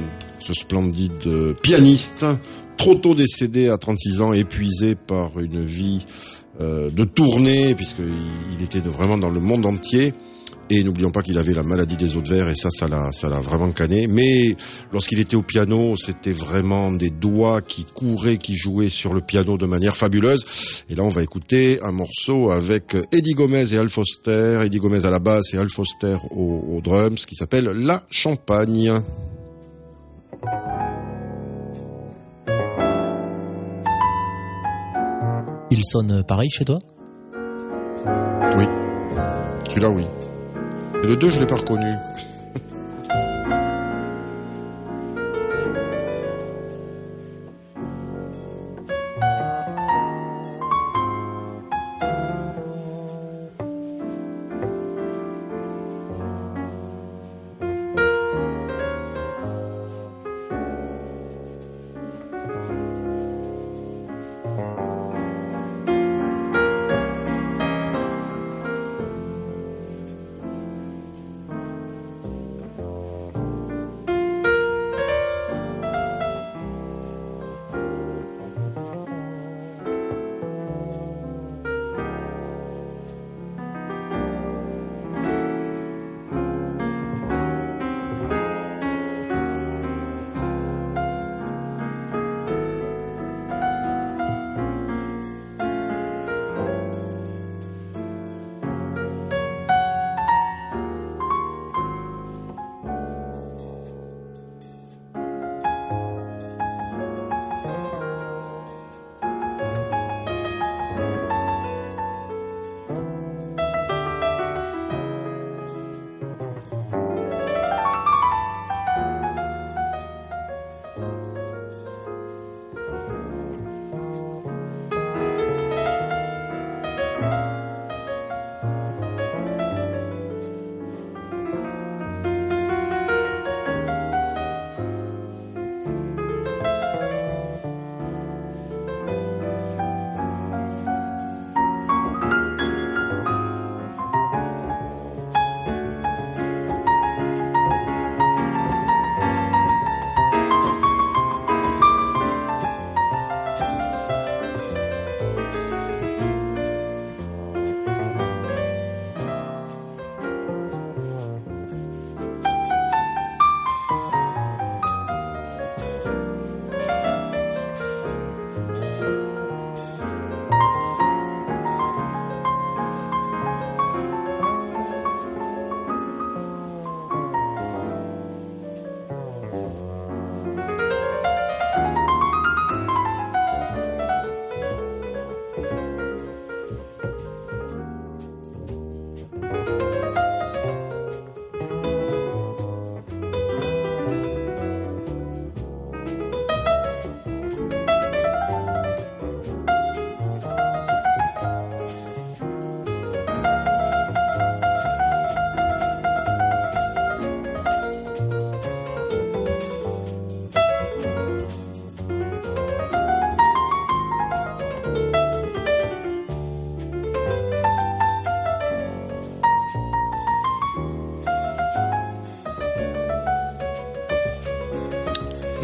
pianiste, trop tôt décédé à 36 ans, épuisé par une vie de tournée, puisqu'il était vraiment dans le monde entier. Et n'oublions pas qu'il avait la maladie des os de verre, et ça l'a vraiment canné. Mais lorsqu'il était au piano, c'était vraiment des doigts qui couraient, qui jouaient sur le piano de manière fabuleuse. Et là, on va écouter un morceau avec Eddie Gomez et Al Foster. Eddie Gomez à la basse et Al Foster aux drums, qui s'appelle La Champagne. Il sonne pareil chez toi? Oui. Celui-là, oui. Et le 2, je l'ai pas reconnu.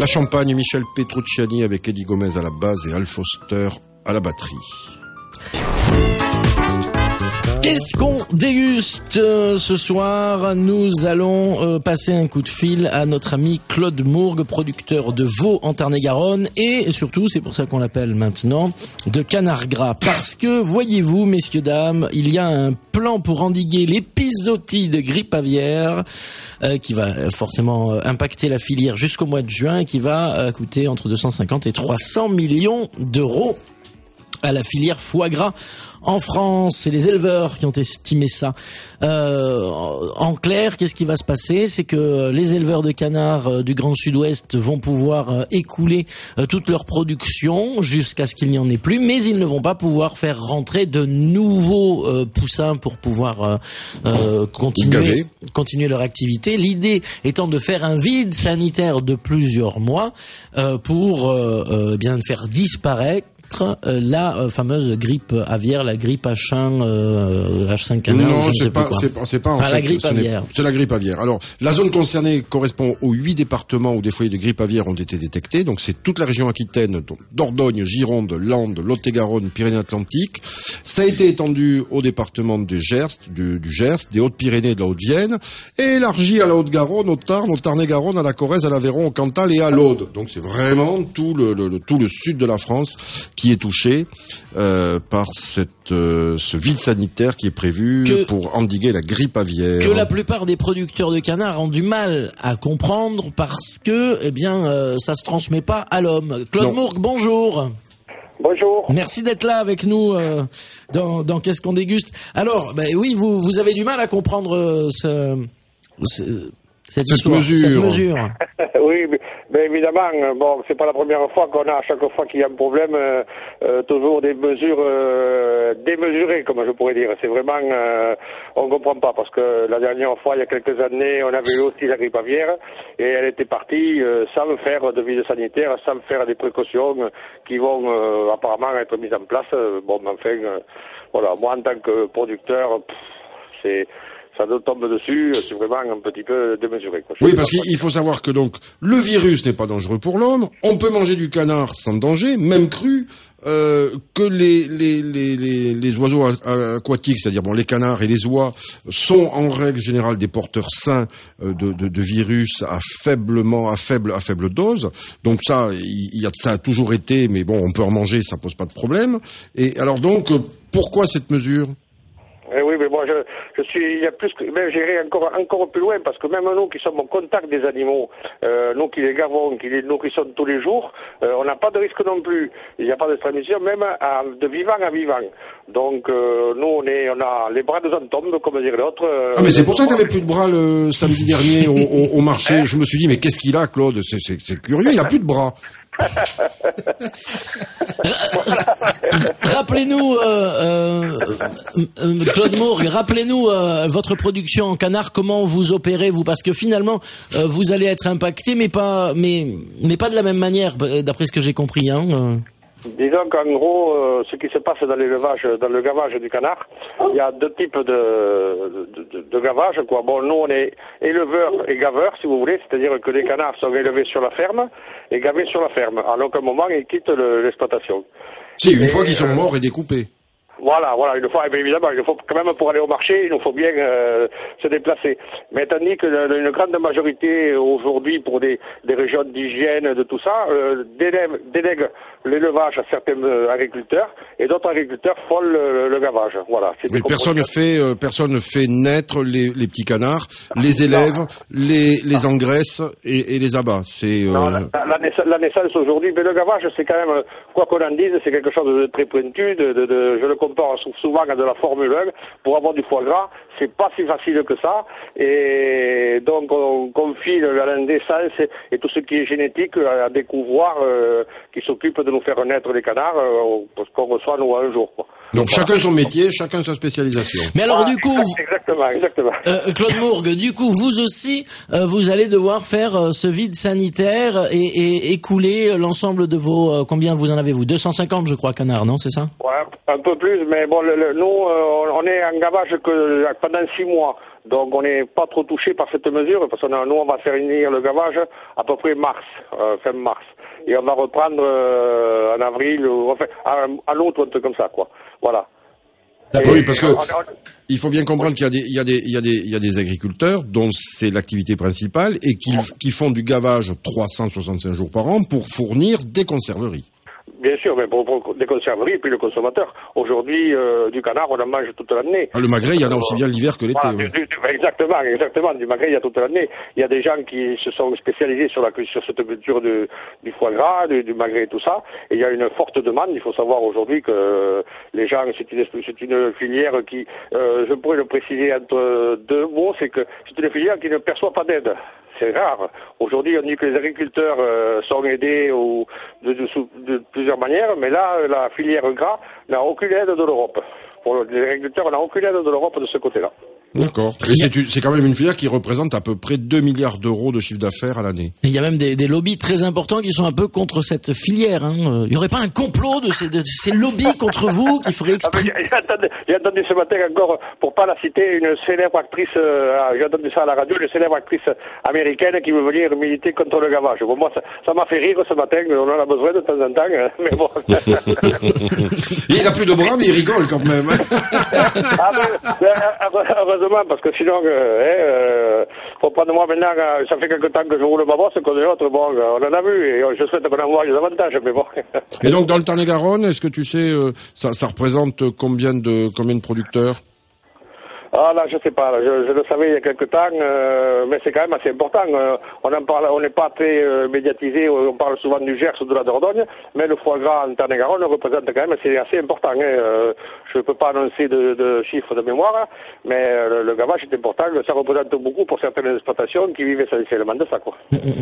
La Champagne, Michel Petrucciani avec Eddie Gomez à la base et Al Foster à la batterie. Qu'est-ce qu'on déguste ce soir? Nous allons passer un coup de fil à notre ami Claude Mourgue, producteur de veau en Tarn-et-Garonne et surtout, c'est pour ça qu'on l'appelle maintenant, de canard gras. Parce que, voyez-vous, messieurs, dames, il y a un plan pour endiguer l'épizootie de grippe aviaire qui va forcément impacter la filière jusqu'au mois de juin et qui va coûter entre 250 et 300 millions d'euros à la filière foie gras en France. C'est les éleveurs qui ont estimé ça. En clair, qu'est-ce qui va se passer? C'est que les éleveurs de canards du Grand Sud-Ouest vont pouvoir écouler toute leur production jusqu'à ce qu'il n'y en ait plus, mais ils ne vont pas pouvoir faire rentrer de nouveaux poussins pour pouvoir continuer leur activité. L'idée étant de faire un vide sanitaire de plusieurs mois pour bien faire disparaître la fameuse grippe aviaire, la grippe H1, H5N1, non, je ne sais pas quoi. C'est pas en fait, la grippe aviaire. C'est la grippe aviaire. Alors, la zone concernée correspond aux 8 départements où des foyers de grippe aviaire ont été détectés. Donc, c'est toute la région Aquitaine, donc Dordogne, Gironde, Landes, Lot-et-Garonne, Pyrénées-Atlantiques. Ça a été étendu au département du Gers, des Hautes-Pyrénées et de la Haute-Vienne, et élargi à la Haute-Garonne, au Tarn, au Tarn-et-Garonne, à la Corrèze, à l'Aveyron, au Cantal et à l'Aude. Donc, c'est vraiment tout le sud de la France qui est touché par ce vide sanitaire qui est prévu pour endiguer la grippe aviaire. Que la plupart des producteurs de canards ont du mal à comprendre parce que, ça se transmet pas à l'homme. Claude Mourgue, bonjour. Bonjour. Merci d'être là avec nous dans Qu'est-ce qu'on déguste. Alors, oui, vous avez du mal à comprendre cette mesure. Oui, mais évidemment, bon, c'est pas la première fois qu'on a, à chaque fois qu'il y a un problème, toujours des mesures démesurées, comme je pourrais dire. C'est vraiment, on comprend pas, parce que la dernière fois, il y a quelques années, on avait eu aussi la grippe aviaire, et elle était partie sans faire de vide sanitaire, sans faire des précautions qui vont apparemment être mises en place. Voilà, moi en tant que producteur, ça nous tombe dessus, c'est vraiment un petit peu démesuré, quoi. Oui, parce qu'il faut savoir que donc le virus n'est pas dangereux pour l'homme. On peut manger du canard sans danger, même cru. Que les oiseaux aquatiques, c'est-à-dire les canards et les oies, sont en règle générale des porteurs sains de virus à faible dose. Donc ça a toujours été, mais bon, on peut en manger, ça pose pas de problème. Et alors donc, pourquoi cette mesure? Oui, mais moi, je suis, il y a plus que, même j'irai encore plus loin, parce que même nous qui sommes au contact des animaux, nous qui les gavons, qui les nourrissons tous les jours, on n'a pas de risque non plus. Il n'y a pas de transmission, même de vivant à vivant. Donc, nous, on a les bras nous en tombent, comme dirait l'autre. Mais c'est pour ça qu'il n'y avait plus de bras le samedi dernier au marché. Je me suis dit, mais qu'est-ce qu'il a, Claude? C'est curieux, il a plus de bras. Rappelez-nous, Claude Mourgue, rappelez-nous votre production en canard, comment vous opérez vous, parce que finalement vous allez être impacté, mais pas de la même manière, d'après ce que j'ai compris, hein. Disons qu'en gros, ce qui se passe dans l'élevage, dans le gavage du canard, il y a deux types de gavage, quoi. Bon, nous, on est éleveurs et gaveurs, si vous voulez, c'est-à-dire que les canards sont élevés sur la ferme et gavés sur la ferme. Alors qu'à un moment, ils quittent l'exploitation. Si, une fois qu'ils sont morts et découpés. Voilà, une fois, évidemment, il faut quand même, pour aller au marché, il nous faut bien se déplacer. Mais tandis que une grande majorité aujourd'hui, pour des régions d'hygiène, de tout ça, délègue l'élevage à certains agriculteurs, et d'autres agriculteurs font le gavage. Voilà. Mais personne ne fait naître les petits canards, les élève, les engraisse et les abat. Non, la naissance aujourd'hui, mais le gavage, c'est quand même, quoi qu'on en dise, c'est quelque chose de très pointu, je le compare souvent à de la Formule 1. Pour avoir du foie gras, c'est pas si facile que ça, et donc on confie la naissance et tout ce qui est génétique à des couvoirs qui s'occupent de nous faire naître les canards, parce qu'on reçoit nous un jour, quoi. Donc chacun son métier, chacun sa spécialisation. Mais alors du coup, exactement. Claude Mourgue, du coup vous aussi, vous allez devoir faire ce vide sanitaire et écouler l'ensemble de vos, combien vous en avez-vous, 250 je crois canards, non, c'est ça? Ouais, un peu plus, mais bon, nous on est en gavage que pendant 6 mois. Donc on n'est pas trop touché par cette mesure parce que nous on va finir le gavage à peu près fin mars. Et on va reprendre en avril, enfin à août ou un truc comme ça, quoi. Voilà. Oui, parce que il faut bien comprendre qu'il y a des agriculteurs dont c'est l'activité principale et qui font du gavage 365 jours par an pour fournir des conserveries. Bien sûr, mais pour des conserveries et puis le consommateur. Aujourd'hui, du canard, on en mange toute l'année. Le magret, il y en a aussi bien l'hiver que l'été. Voilà, oui. Exactement. Du magret, il y a toute l'année. Il y a des gens qui se sont spécialisés sur cette culture du foie gras, du magret et tout ça. Et il y a une forte demande. Il faut savoir aujourd'hui que les gens, c'est une filière qui, je pourrais le préciser entre deux mots, c'est que c'est une filière qui ne perçoit pas d'aide. C'est rare. Aujourd'hui, on dit que les agriculteurs sont aidés de plusieurs manières, mais là, la filière gras n'a aucune aide de l'Europe. Pour les agriculteurs, on n'a aucune aide de l'Europe de ce côté-là. D'accord. Et c'est quand même une filière qui représente à peu près 2 milliards d'euros de chiffre d'affaires à l'année. Et il y a même des lobbies très importants qui sont un peu contre cette filière. Il y aurait pas un complot de ces lobbies contre vous qui ferait exprès? J'ai entendu ce matin encore, pour pas la citer, une célèbre actrice, j'ai entendu ça à la radio, une célèbre actrice américaine qui veut venir militer contre le gavage. Bon, moi, ça m'a fait rire ce matin, on en a besoin de temps en temps, mais bon. Il a plus de bras, mais il rigole quand même. Heureusement, parce que sinon, faut prendre moi maintenant, ça fait quelque temps que je roule ma bosse, que les autres, bon, on en a vu, et je souhaite qu'on en voie davantage, mais bon. Et donc, dans le Tarn-et-Garonne, est-ce que tu sais, ça représente combien de producteurs? Ah là, je sais pas, je le savais il y a quelque temps, mais c'est quand même assez important. On en parle, on n'est pas très médiatisé, on parle souvent du Gers ou de la Dordogne, mais le foie gras en Tarn-et-Garonne représente quand même, c'est assez important. Je ne peux pas annoncer de chiffres de mémoire, mais le gavage est important, ça représente beaucoup pour certaines exploitations qui vivent essentiellement de ça, quoi.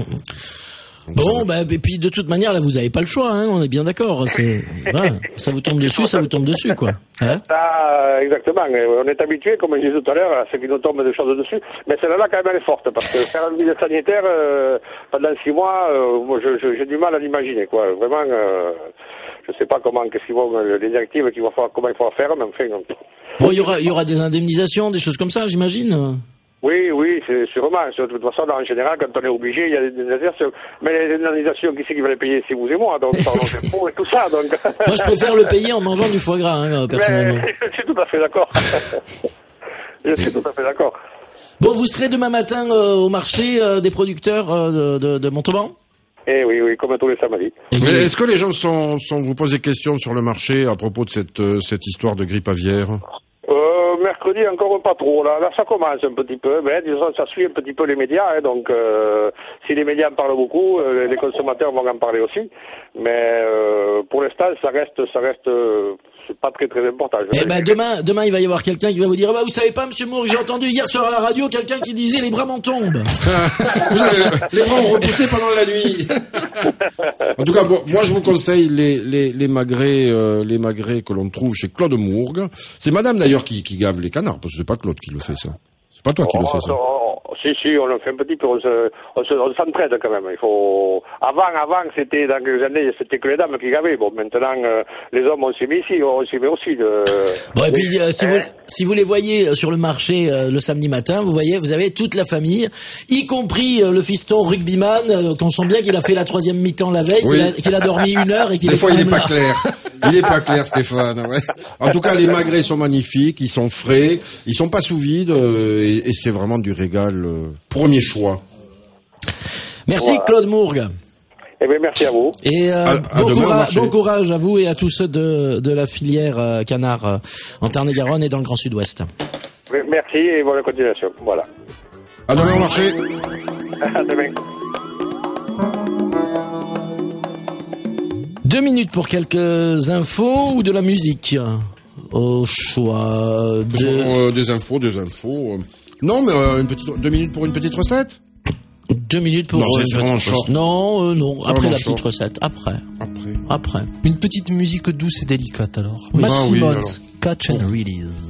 Bon, et puis de toute manière, là, vous n'avez pas le choix, on est bien d'accord. Voilà, ça vous tombe dessus, quoi. Hein? Exactement. On est habitué, comme je disais tout à l'heure, à ce qui nous tombe des choses dessus. Mais celle-là, quand même, elle est forte, parce que faire une visite sanitaire pendant 6 mois, moi, j'ai du mal à l'imaginer, quoi. Vraiment, je sais pas qu'est-ce qu'ils vont, les directives comment il faut faire, mais enfin. Bon, il y aura des indemnisations, des choses comme ça, j'imagine. Oui, c'est sûrement. De toute façon, en général, quand on est obligé, il y a des indemnisations. Mais les indemnisations, qui c'est qui va les payer? C'est vous et moi, donc, pardon, c'est pour et tout ça, donc. Moi, je préfère le payer en mangeant du foie gras, personnellement. Mais, je suis tout à fait d'accord. Bon, vous serez demain matin au marché des producteurs de Montauban? Eh oui, comme tous les samedis. Mais est-ce que les gens vous posent des questions sur le marché à propos de cette histoire de grippe aviaire? Mercredi encore pas trop, là ça commence un petit peu, mais disons ça suit un petit peu les médias, donc si les médias en parlent beaucoup, les consommateurs vont en parler aussi, mais pour l'instant ça reste c'est pas très très important. Demain il va y avoir quelqu'un qui va vous dire vous savez pas monsieur Moore, j'ai entendu hier soir à la radio quelqu'un qui disait les bras m'en tombent. Les bras ont repoussé pendant la nuit. En tout cas, moi je vous conseille les magrets que l'on trouve chez Claude Mourgue. C'est madame d'ailleurs qui gave les canards, parce que c'est pas Claude qui le fait ça. C'est pas toi qui le fais ça. Si, on le fait un petit peu, on s'entraide quand même. Il faut. Avant, c'était dans quelques années, c'était que les dames qui gavaient. Bon, maintenant, les hommes, on s'y met aussi. Bon, et puis si vous les voyez sur le marché le samedi matin, vous avez toute la famille, y compris le fiston rugbyman, qu'on sent bien qu'il a fait la 3e mi-temps la veille, qu'il a dormi 1 heure et qu'il des fois il est pas clair. Il est pas clair, Stéphane. Ouais. En tout cas, les magrets sont magnifiques, ils sont frais, ils sont pas sous vide et c'est vraiment du régal. Premier choix. Merci voilà. Claude Mourgue. Eh bien, merci à vous. Et bon courage à vous et à tous ceux de la filière canard en Tarn-et-Garonne et dans le Grand Sud-Ouest. Merci et bonne continuation. Voilà. À demain au marché. À demain. 2 minutes pour quelques infos ou de la musique au choix des infos. Non, mais 2 minutes pour une petite recette. 2 minutes pour une petite recette. Non. Après la petite recette. Après. Une petite musique douce et délicate alors. Oui. Matt Simmons, Catch and Release.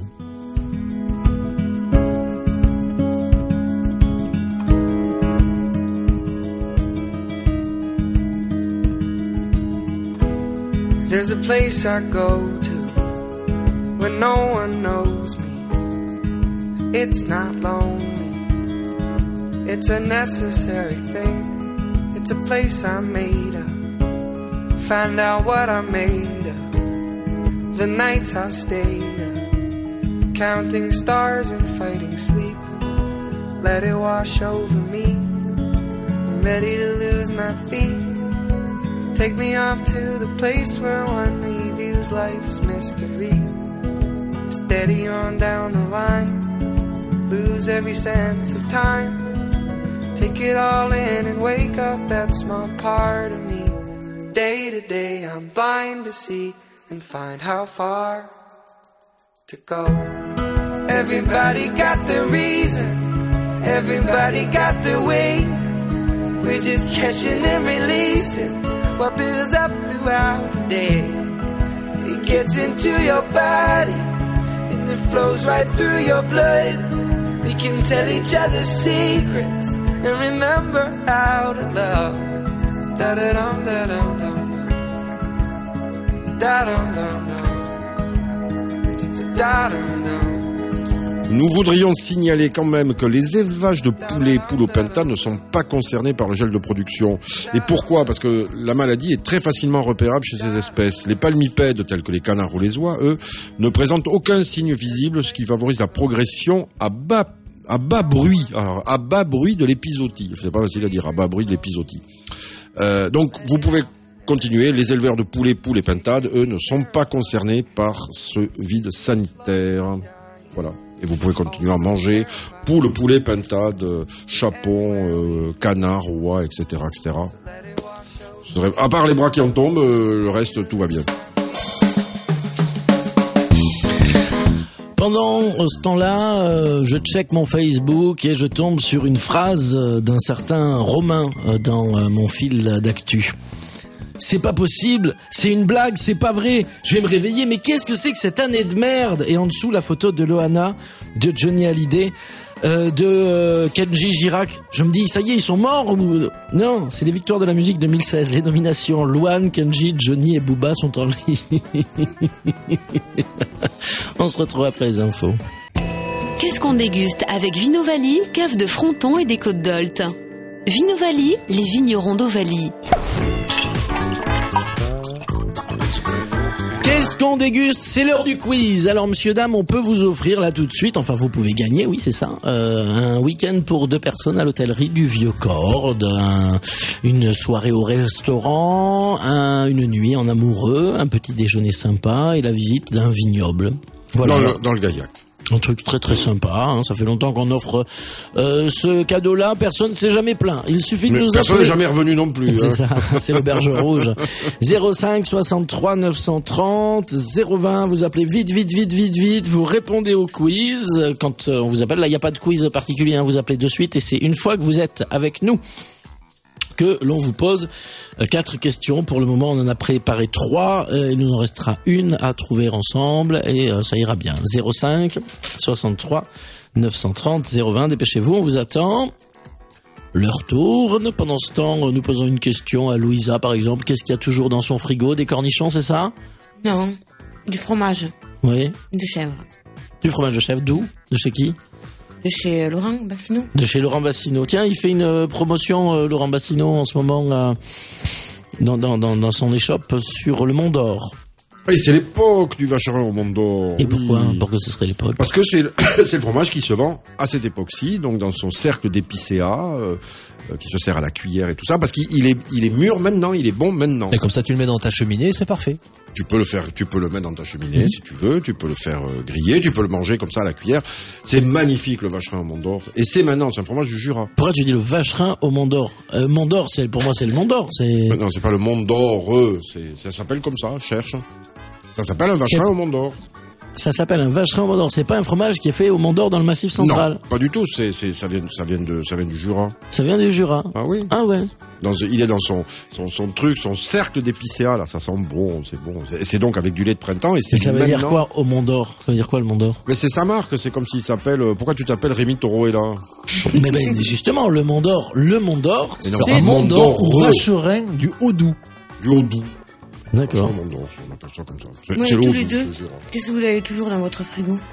There's a place I go to when no one knows me. it's not lonely. It's a necessary thing. It's a place I made up. Find out what I made of. The nights I stayed up, counting stars and fighting sleep. Let it wash over me. I'm ready to lose my feet. Take me off to the place where one reviews life's mystery. Steady on down the line, lose every sense of time. Take it all in and wake up that small part of me. Day to day I'm blind to see and find how far to go. Everybody got their reason, everybody got their way. We're just catching and releasing what builds up throughout the day. It gets into your body and it flows right through your blood. We can tell each other secrets and remember how to love. Da-da-dum, da-dum, dum. Da-dum, dum, dum. Da-dum, dum. Nous voudrions signaler quand même que les élevages de poulets, poules au penta ne sont pas concernés par le gel de production. Et pourquoi ? Parce que la maladie est très facilement repérable chez ces espèces. Les palmipèdes, tels que les canards ou les oies, eux, ne présentent aucun signe visible, ce qui favorise la progression à bas bruit de l'épizootie. C'est pas facile à dire, à bas bruit de l'épizootie. Donc, vous pouvez continuer. Les éleveurs de poulets, poules et pentades, eux, ne sont pas concernés par ce vide sanitaire. Voilà. Et vous pouvez continuer à manger poule, poulet, pentade, chapon, canard, oie, etc., etc. À part les bras qui en tombent, le reste, tout va bien. Pendant ce temps-là, je check mon Facebook et je tombe sur une phrase d'un certain Romain dans mon fil d'actu. C'est pas possible, c'est une blague, c'est pas vrai. Je vais me réveiller, mais qu'est-ce que c'est que cette année de merde ? Et en dessous, la photo de Loana, de Johnny Hallyday, de Kenji Girac. Je me dis, ça y est, ils sont morts ou... Non, c'est les victoires de la musique 2016. Les nominations, Luan, Kenji, Johnny et Booba sont en ligne. On se retrouve après les infos. Qu'est-ce qu'on déguste avec Vinovaly, cave de Fronton et des Côtes d'Olt. Vinovaly, les vignerons d'Ovalie. Qu'est-ce qu'on déguste ? C'est l'heure du quiz. Alors, monsieur, dame, on peut vous offrir là tout de suite, enfin vous pouvez gagner, oui c'est ça, un week-end pour 2 personnes à l'hôtellerie du Vieux-Corde, une soirée au restaurant, une nuit en amoureux, un petit déjeuner sympa et la visite d'un vignoble. Voilà. Dans le Gaillac. Un truc très très sympa, hein. Ça fait longtemps qu'on offre ce cadeau-là, personne ne s'est jamais plaint. Il suffit de nous appeler. Personne n'est jamais revenu non plus. C'est ça, c'est l'auberge rouge. 05 63 930 020, vous appelez vite, vous répondez au quiz. Quand on vous appelle, là il n'y a pas de quiz particulier, hein. Vous appelez de suite et c'est une fois que vous êtes avec nous que l'on vous pose 4 questions. Pour le moment, on en a préparé 3. Il nous en restera une à trouver ensemble et ça ira bien. 05 63 930 020. Dépêchez-vous, on vous attend. L'heure tourne. Pendant ce temps, nous posons une question à Louisa, par exemple. Qu'est-ce qu'il y a toujours dans son frigo ? Des cornichons, c'est ça ? Non, du fromage. Oui. De chèvre. Du fromage de chèvre, d'où ? De chez qui ? De chez Laurent Bassino. De chez Laurent Bassino. Tiens, il fait une promotion, Laurent Bassino, en ce moment, dans son échoppe sur le Mont d'Or. Oui, c'est l'époque du vacherin au Mont d'Or. Et pourquoi ce serait l'époque ? Parce que c'est le fromage qui se vend à cette époque-ci, donc dans son cercle d'épicéa, qui se sert à la cuillère et tout ça, parce qu'il est mûr maintenant, il est bon maintenant. Et comme ça, tu le mets dans ta cheminée, c'est parfait. Tu peux le mettre dans ta cheminée si tu veux, tu peux le faire griller, tu peux le manger comme ça à la cuillère. C'est magnifique le vacherin au Mont d'Or. Et c'est un fromage du Jura. Pourquoi tu dis le vacherin au Mont d'Or ? Mont d'Or, pour moi c'est le Mont d'Or. Non, c'est pas le Mont d'Or, ça s'appelle comme ça, cherche. Ça s'appelle un vacherin au Mont d'Or. Ça s'appelle un vacherin au Mont d'Or. C'est pas un fromage qui est fait au Mont d'Or dans le Massif central. Non, pas du tout. Ça vient du Jura. Ça vient du Jura. Ah oui. Ah ouais. Il est dans son truc, son cercle d'épicéa là. Ça sent bon, c'est bon. Et c'est donc avec du lait de printemps et c'est. Ça veut dire quoi au Mont d'Or ? Ça veut dire quoi le Mont d'Or ? Mais c'est sa marque. C'est comme s'il s'appelle. Pourquoi tu t'appelles Rémi Toroella ? Mais justement, le Mont d'Or, c'est Mont d'Or vacherin du Haut-Doubs. Du Haut-Doubs. D'accord. On appelle ça comme ça. Ouais, tous les deux. Qu'est-ce que vous avez toujours dans votre frigo ?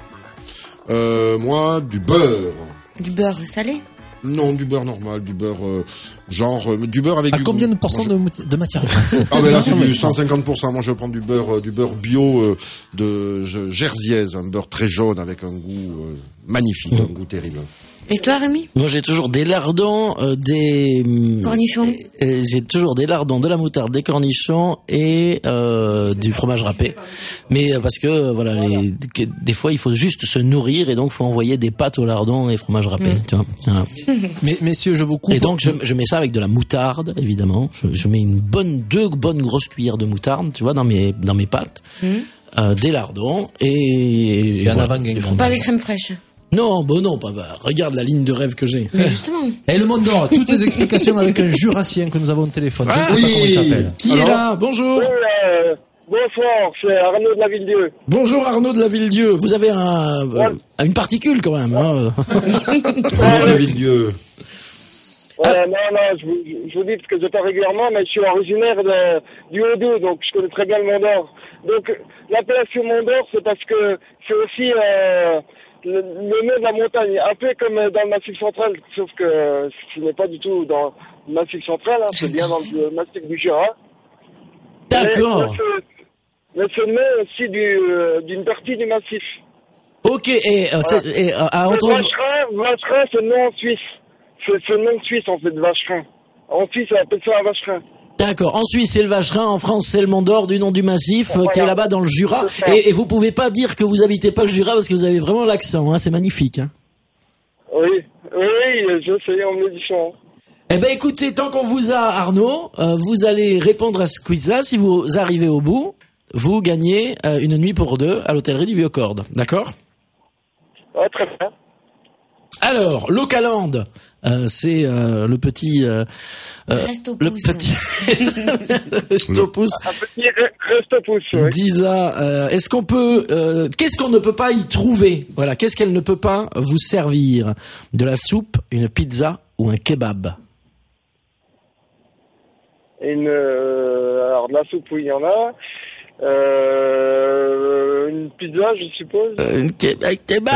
Moi, du beurre. Du beurre salé? Non, du beurre normal, du beurre du beurre avec À du combien goût. de pourcents de matière grasse? Ah ben là c'est du 150%. Moi je prends du beurre bio de Jersiaise, un beurre très jaune avec un goût magnifique, un goût terrible. Et toi, Rémi? Moi, j'ai toujours des lardons, cornichons. J'ai toujours des lardons, de la moutarde, des cornichons et du fromage râpé. Mais parce que voilà, des fois, il faut juste se nourrir et donc faut envoyer des pâtes aux lardons et fromage râpé. Tu vois. Voilà. Mais messieurs, je vous coupe. Et donc, je mets ça avec de la moutarde, évidemment. Je mets deux bonnes grosses cuillères de moutarde, tu vois, dans mes pâtes, des lardons et un avant-gain. Pas les crèmes fraîches. Non, non, papa. Regarde la ligne de rêve que j'ai. Mais justement. Et le monde d'or, toutes les explications avec un jurassien que nous avons au téléphone. Je ne sais pas comment il s'appelle. Qui est là? Bonjour. Oui, bonsoir, c'est Arnaud de la Ville-Dieu. Bonjour Arnaud de la Ville-Dieu. Vous avez une particule quand même. Hein. Arnaud de la Ville-Dieu. Ouais, non, je vous dis parce que je pas régulièrement, mais je suis originaire du Haut-Doubs, donc je connais très bien le Mont d'Or. Donc l'appellation Mont d'Or, c'est parce que c'est aussi le nez de la montagne, un peu comme dans le Massif central, sauf que ce n'est pas du tout dans le Massif central, hein, c'est bien dans le Massif du Jura. D'accord. Mais c'est le nez aussi d'une partie du Massif. Ok, à entendre... Vacherin, c'est le nom en Suisse. C'est le nom suisse, en fait, Vacherin. En Suisse, on appelle ça un Vacherin. D'accord. En Suisse, c'est le Vacherin. En France, c'est le Mont d'Or du nom du massif, qui est là-bas dans le Jura. Et vous pouvez pas dire que vous habitez pas le Jura parce que vous avez vraiment l'accent, hein. C'est magnifique, hein. Oui, je sais, on me le dit souvent. Eh ben, écoutez, tant qu'on vous a, Arnaud, vous allez répondre à ce quiz-là. Si vous arrivez au bout, vous gagnez une nuit pour deux à l'hôtellerie du Vieux-Corde. D'accord? Ouais, très bien. Alors, Localand, c'est le petit... le petit Restopousse. Un petit Restopousse, oui. Disa, est-ce qu'on peut... qu'est-ce qu'on ne peut pas y trouver? Voilà, qu'est-ce qu'elle ne peut pas vous servir? De la soupe, une pizza ou un kebab? Alors, de la soupe, oui, il y en a. Une pizza, je suppose. Une kebab,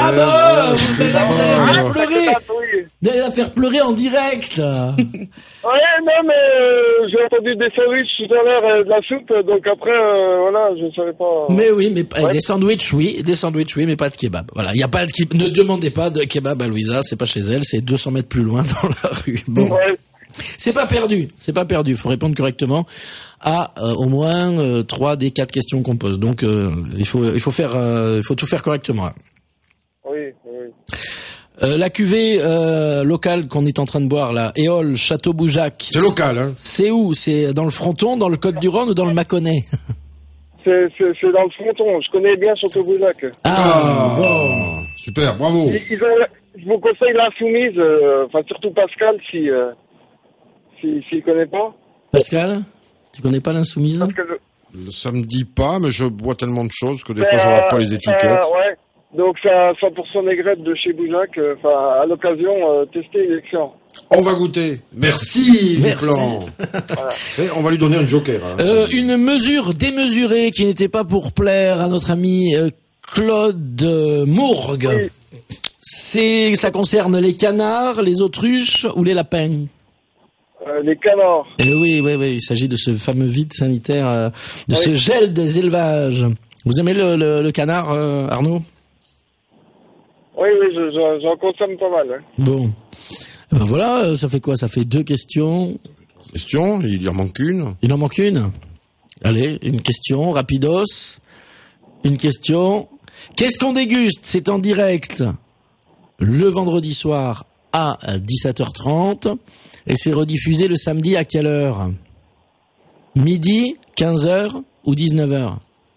vous allez la faire pleurer en direct. Ouais, non, mais j'ai entendu des sandwichs tout à l'heure, de la soupe, donc après, voilà, je savais pas. Mais oui, mais des sandwichs, oui, mais pas de kebab. Voilà, il y a pas de ne demandez pas de kebab à Louisa, c'est pas chez elle, c'est 200 mètres plus loin dans la rue. Bon. Ouais. C'est pas perdu. Faut répondre correctement à au moins 3 des 4 questions qu'on pose. Donc il faut tout faire correctement. Oui. La cuvée locale qu'on est en train de boire là, Éole Château Boujac. C'est local, hein. C'est où? C'est dans le Fronton, dans le Côte-du-Rhône ou dans le Mâconnais? C'est dans le Fronton. Je connais bien Château Boujac. Ah bon. Super, bravo. Je vous conseille l'Insoumise, enfin surtout Pascal s'il connaît pas. Pascal, tu connais pas l'Insoumise? Ça me dit pas, mais je bois tellement de choses que des fois je vois pas les étiquettes. Ouais. Donc c'est un 100% négrette de chez Boujac. Enfin, à l'occasion, tester, il est excellent. On va goûter. Merci. Plan. Voilà. Et on va lui donner un joker. Hein. Une mesure démesurée qui n'était pas pour plaire à notre ami Claude Mourgue. Oui. Ça concerne les canards, les autruches ou les lapins? Les canards. Oui, il s'agit de ce fameux vide sanitaire, ce gel des élevages. Vous aimez le canard, Arnaud? Oui, j'en consomme pas mal. Hein. Bon. Ben voilà, ça fait quoi? Ça fait 2 questions. Il en manque une. Il en manque une? Allez, une question, rapidos. Une question. Qu'est-ce qu'on déguste? C'est en direct le vendredi soir à 17h30 et c'est rediffusé le samedi à quelle heure? Midi, 15h ou 19h?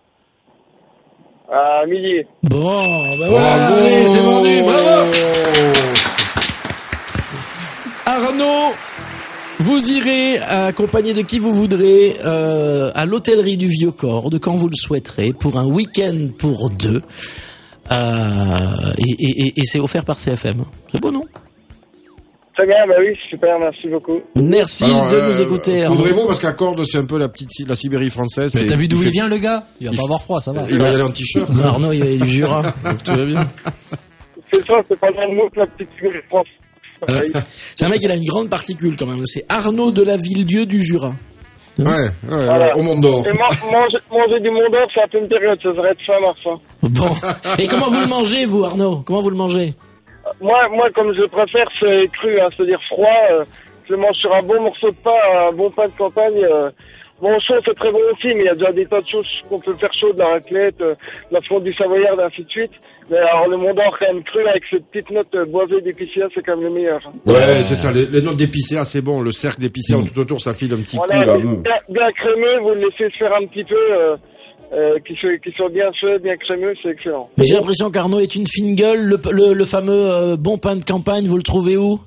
À midi. Bon, ben voilà, allez, c'est vendu, bravo. Arnaud, vous irez accompagné de qui vous voudrez à l'hôtellerie du Vieux-Corde quand vous le souhaiterez pour un week-end pour 2 et c'est offert par CFM. C'est beau, non? Très bien, bah oui, super, merci beaucoup. Merci de nous écouter. Ouvrez-vous parce qu'à Cordes, c'est un peu la Sibérie française. Mais t'as vu d'où il vient, le gars? Il va pas avoir froid, ça va. Il va y aller en t-shirt. Arnaud, il est du Jura, donc tout va bien. ça, c'est pas dans le mot que la petite figure France. C'est un mec, il a une grande particule quand même. C'est Arnaud de la Villedieu du Jura. Ouais, Voilà. au Mont d'Or. Et manger du Mont d'Or, c'est à pleine période, ça devrait être fin mars. Hein. Bon. Et comment vous le mangez, vous, Arnaud? Comment vous le mangez? Moi, comme je préfère, c'est cru, hein, c'est-à-dire froid. Je le mange sur un bon morceau de pain, un bon pain de campagne. Bon, chaud, c'est très bon aussi, mais il y a déjà des tas de choses qu'on peut faire chaud, de la raclette, la fondue savoyarde, ainsi de suite. Mais alors, le Mont d'Or, quand même cru, avec cette petite note boisée d'épicéa, c'est quand même le meilleur. Ouais, c'est ça, les notes d'épicéa, c'est bon. Le cercle d'épicéa tout autour, ça file un petit Voilà, coup, là. bien crémeux, vous le laissez se faire un petit peu, qui soit bien fait, bien crémeux, c'est excellent. Mais j'ai l'impression qu'Arnaud est une fine gueule. Le fameux bon pain de campagne, vous le trouvez où?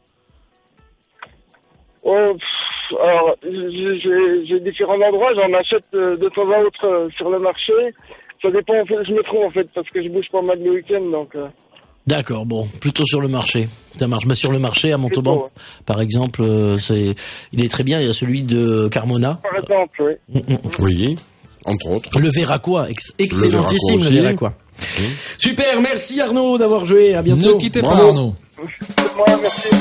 Oh, alors, j'ai différents endroits, j'en achète de temps à autre sur le marché. Ça dépend, en fait, je me trouve en fait, parce que je bouge pas mal le week-end, donc... D'accord, bon, plutôt sur le marché. Ça marche. Mais sur le marché, à Montauban, par exemple, il est très bien. Il y a celui de Carmona. Par exemple, oui. Oui, entre autres. Le Véracois, excellentissime, le Véracois. Super, merci Arnaud d'avoir joué. À bientôt. Ne quittez pas, Arnaud. Moi, merci.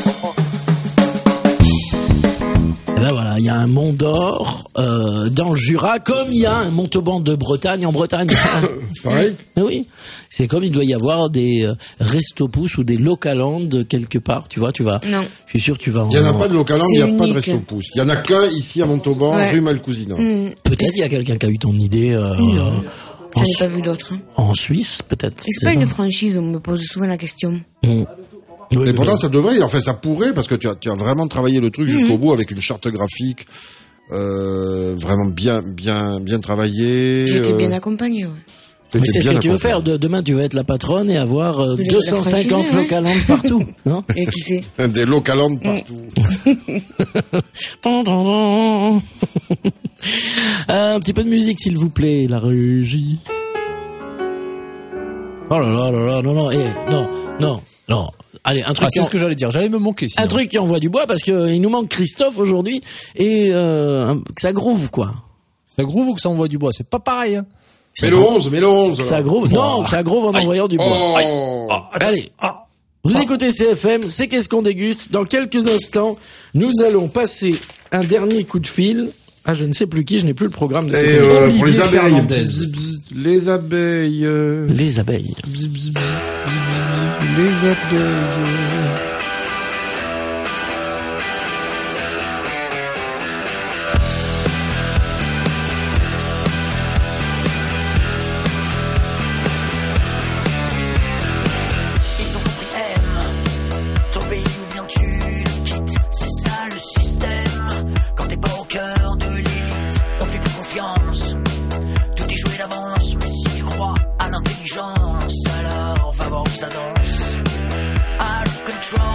Et ben voilà, il y a un Mont d'Or dans le Jura, comme il y a un Montauban de Bretagne en Bretagne. Pareil. Oui, c'est comme il doit y avoir des Restopousse ou des Localand quelque part. Tu vois, Non. Je suis sûr que tu vas. Il n'y en a pas de Localand, il n'y a pas de unique. Restopousse. Il y en a qu'un ici à Montauban, Ouais. rue Malcousina. Peut-être il y a quelqu'un qui a eu ton idée. Non. J'en ai pas vu d'autres. Hein. En Suisse, peut-être. Et c'est pas une franchise, on me pose souvent la question. Et pourtant, ça devrait, enfin, ça pourrait, parce que tu as vraiment travaillé le truc jusqu'au bout avec une charte graphique, vraiment bien travaillée. J'ai été bien accompagné, ouais. Mais c'est ce que tu veux faire. Demain, tu vas être la patronne et avoir 250 Localand partout, non? Et qui sait? Des Localand partout. Un petit peu de musique, s'il vous plaît, la régie. Oh là là là là, non. Allez, un truc. C'est ce que j'allais dire. J'allais me moquer. Sinon. Un truc qui envoie du bois parce que il nous manque Christophe aujourd'hui et que ça groove quoi. Ça groove ou que ça envoie du bois, c'est pas pareil. Hein. Mais le 11. Ça groove. Non, ça groove en envoyant du bois. Allez. Vous écoutez CFM, c'est qu'est-ce qu'on déguste. Dans quelques instants, nous allons passer un dernier coup de fil. Ah, je ne sais plus qui, je n'ai plus le programme de cette émission. Pour les abeilles. Les abeilles. Les abeilles. Les abeilles. Alors va voir où ça danse. Out of control.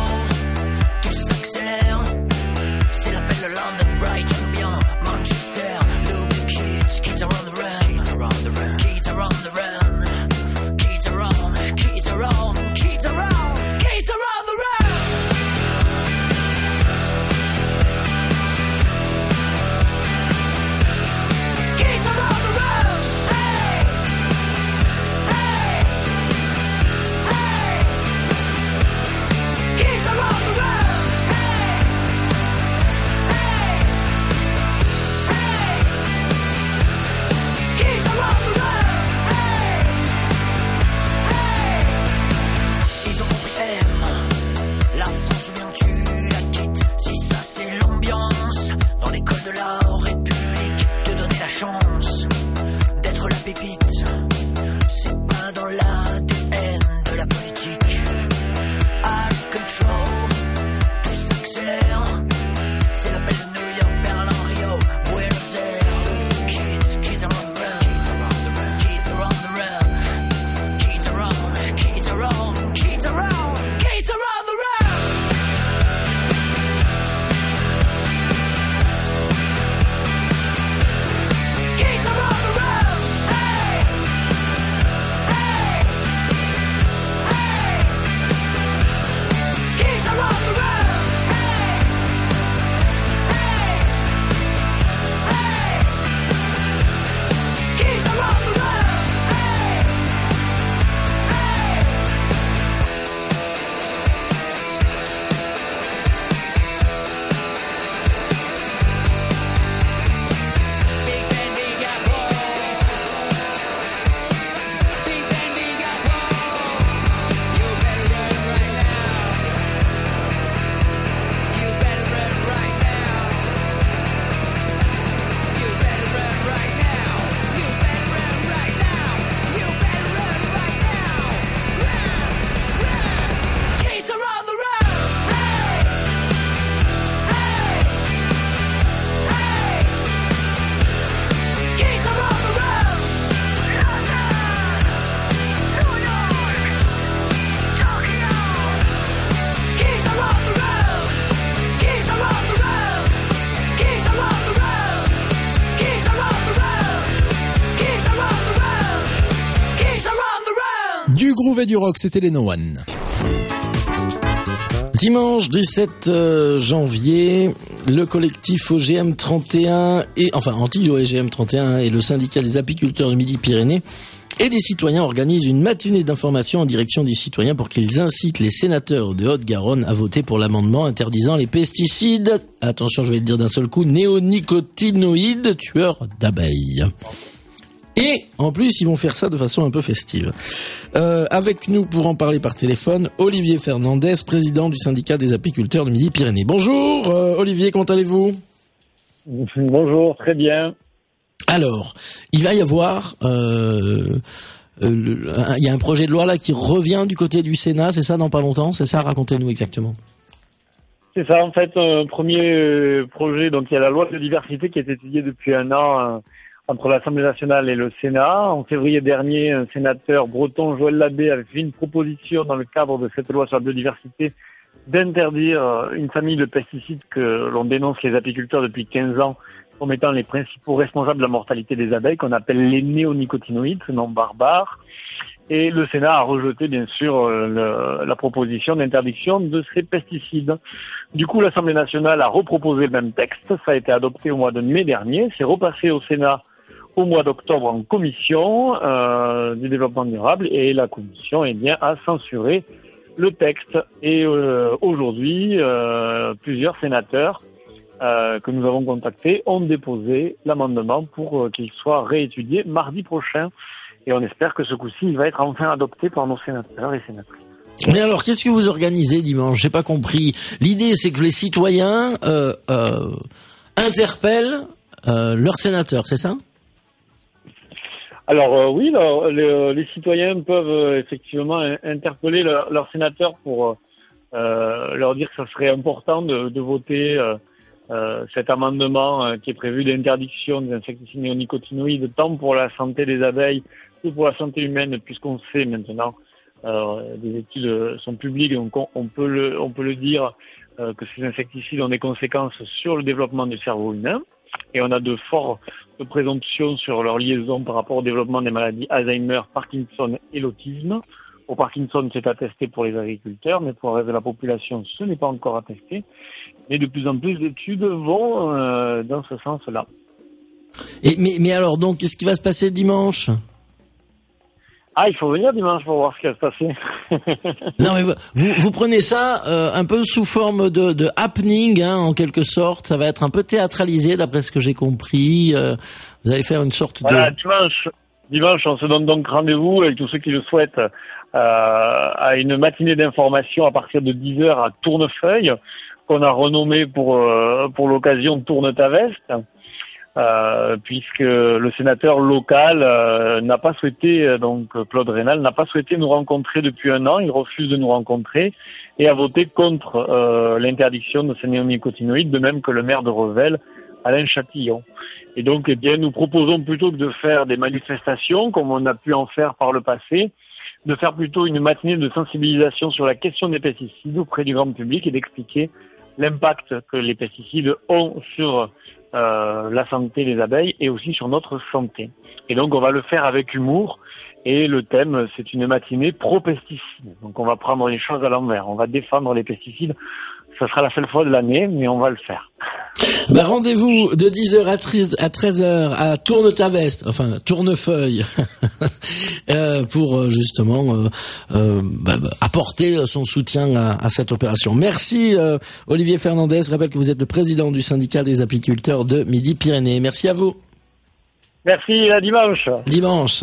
sommet du rock, c'était les No One. Dimanche 17 janvier, le collectif OGM 31 anti-OGM 31 et le syndicat des apiculteurs du Midi-Pyrénées et des citoyens organisent une matinée d'information en direction des citoyens pour qu'ils incitent les sénateurs de Haute-Garonne à voter pour l'amendement interdisant les pesticides, attention je vais le dire d'un seul coup, néonicotinoïdes tueurs d'abeilles. Et en plus, ils vont faire ça de façon un peu festive. Avec nous pour en parler par téléphone, Olivier Fernandez, président du syndicat des apiculteurs de Midi-Pyrénées. Bonjour Olivier, comment allez-vous ? Bonjour, très bien. Alors, il va y avoir... il y a un projet de loi là qui revient du côté du Sénat, c'est ça dans pas longtemps ? C'est ça, racontez-nous exactement. C'est ça, en fait, un premier projet, donc il y a la loi de diversité qui est étudiée depuis un an entre l'Assemblée nationale et le Sénat. En février dernier, un sénateur breton, Joël Labbé, avait fait une proposition dans le cadre de cette loi sur la biodiversité d'interdire une famille de pesticides que l'on dénonce les apiculteurs depuis 15 ans comme étant les principaux responsables de la mortalité des abeilles, qu'on appelle les néonicotinoïdes, ce nom barbare. Et le Sénat a rejeté, bien sûr, la proposition d'interdiction de ces pesticides. Du coup, l'Assemblée nationale a reproposé le même texte. Ça a été adopté au mois de mai dernier. C'est repassé au Sénat au mois d'octobre en commission du développement durable. Et la commission, a censuré le texte. Et aujourd'hui, plusieurs sénateurs que nous avons contactés ont déposé l'amendement pour qu'il soit réétudié mardi prochain. Et on espère que ce coup-ci, il va être enfin adopté par nos sénateurs et sénatrices. Mais alors, qu'est-ce que vous organisez dimanche ? J'ai pas compris. L'idée, c'est que les citoyens interpellent leurs sénateurs, c'est ça ? Alors oui, les citoyens peuvent effectivement interpeller leurs sénateurs pour leur dire que ça serait important de voter cet amendement qui est prévu d'interdiction des insecticides néonicotinoïdes tant pour la santé des abeilles que pour la santé humaine, puisqu'on sait maintenant, des études sont publiques, donc on peut le dire que ces insecticides ont des conséquences sur le développement du cerveau humain, et on a de fortes présomptions sur leur liaison par rapport au développement des maladies Alzheimer, Parkinson et l'autisme. Pour Parkinson, c'est attesté pour les agriculteurs, mais pour le reste de la population, ce n'est pas encore attesté. Mais de plus en plus d'études vont dans ce sens-là. Mais alors, donc, qu'est-ce qui va se passer dimanche ? Ah, il faut venir dimanche pour voir ce qui va se passer. Non, mais vous prenez ça un peu sous forme de happening, hein, en quelque sorte. Ça va être un peu théâtralisé, d'après ce que j'ai compris. Vous allez faire une sorte Voilà, dimanche, on se donne donc rendez-vous avec tous ceux qui le souhaitent à une matinée d'information à partir de 10h à Tournefeuille, qu'on a renommé pour l'occasion Tourne ta veste, puisque le sénateur local n'a pas souhaité, donc Claude Rénal n'a pas souhaité nous rencontrer depuis un an. Il refuse de nous rencontrer et a voté contre l'interdiction de ces néonicotinoïdes, de même que le maire de Revel, Alain Chatillon. Et donc, nous proposons plutôt que de faire des manifestations, comme on a pu en faire par le passé, de faire plutôt une matinée de sensibilisation sur la question des pesticides auprès du grand public et d'expliquer l'impact que les pesticides ont sur la santé des abeilles et aussi sur notre santé. Et donc, on va le faire avec humour. Et le thème, c'est une matinée pro-pesticides. Donc, on va prendre les choses à l'envers. On va défendre les pesticides. Ça sera la seule fois de l'année, mais on va le faire. Rendez-vous de 10h à 13h à Tournefeuille, pour justement apporter son soutien à cette opération. Merci Olivier Fernandez. Je rappelle que vous êtes le président du syndicat des apiculteurs de Midi-Pyrénées. Merci à vous. Merci, à dimanche. Dimanche.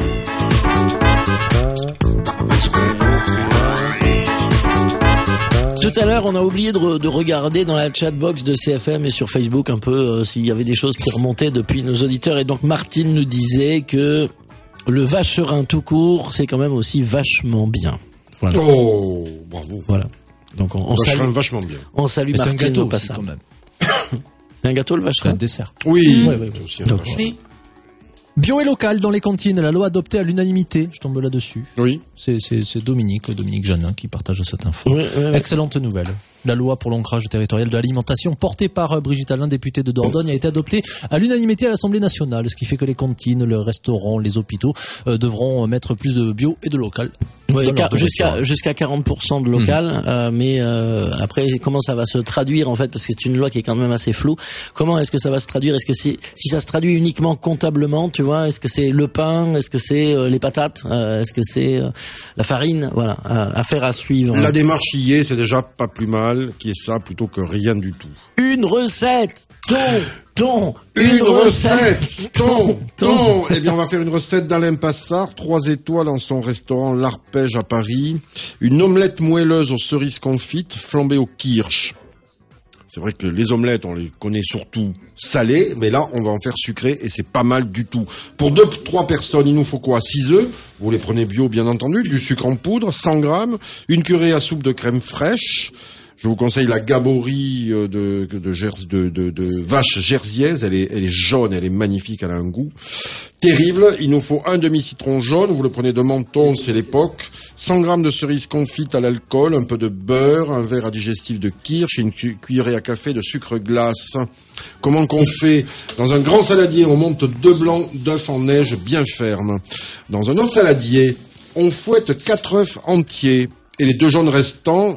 Tout à l'heure, on a oublié de regarder dans la chatbox de CFM et sur Facebook un peu s'il y avait des choses qui remontaient depuis nos auditeurs. Et donc, Martine nous disait que le vacherin tout court, c'est quand même aussi vachement bien. Voilà. Oh, bravo. Voilà. Donc, on salue vachement bien. On salue mais Martine. C'est un gâteau aussi, quand même. C'est un gâteau, le vacherin. C'est un dessert. Oui. C'est aussi un Bio et local dans les cantines, la loi adoptée à l'unanimité, je tombe là-dessus. Oui. C'est Dominique Janin qui partage cette info. Oui. Excellente nouvelle. La loi pour l'ancrage territorial de l'alimentation portée par Brigitte Allain, députée de Dordogne, a été adoptée à l'unanimité à l'Assemblée nationale, ce qui fait que les cantines, les restaurants, les hôpitaux devront mettre plus de bio et de local. Oui, jusqu'à 40% de local, mais après comment ça va se traduire en fait, parce que c'est une loi qui est quand même assez floue. Comment est-ce que ça va se traduire? Est-ce que si ça se traduit uniquement comptablement, tu vois, est-ce que c'est le pain, est-ce que c'est les patates, est-ce que c'est la farine, voilà, affaire à suivre. La démarche y est, c'est déjà pas plus mal qui est ça plutôt que rien du tout. Une recette, ton. Eh bien, on va faire une recette d'Alain Passard, 3 étoiles dans son restaurant L'Arpège à Paris. Une omelette moelleuse aux cerises confites, flambée au kirsch. C'est vrai que les omelettes, on les connaît surtout salées, mais là, on va en faire sucré et c'est pas mal du tout. Pour 2-3 personnes, il nous faut quoi? 6 œufs. Vous les prenez bio, bien entendu. Du sucre en poudre, 100 grammes. Une cuillerée à soupe de crème fraîche. Je vous conseille la gaborie de vache jersiaise. Elle est jaune, elle est magnifique, elle a un goût terrible. Il nous faut un demi-citron jaune. Vous le prenez de Menton, c'est l'époque. 100 grammes de cerises confites à l'alcool, un peu de beurre, un verre à digestif de kirsch et une cuillerée à café de sucre glace. Comment qu'on fait? Dans un grand saladier, on monte 2 blancs d'œufs en neige bien fermes. Dans un autre saladier, on fouette 4 œufs entiers et les 2 jaunes restants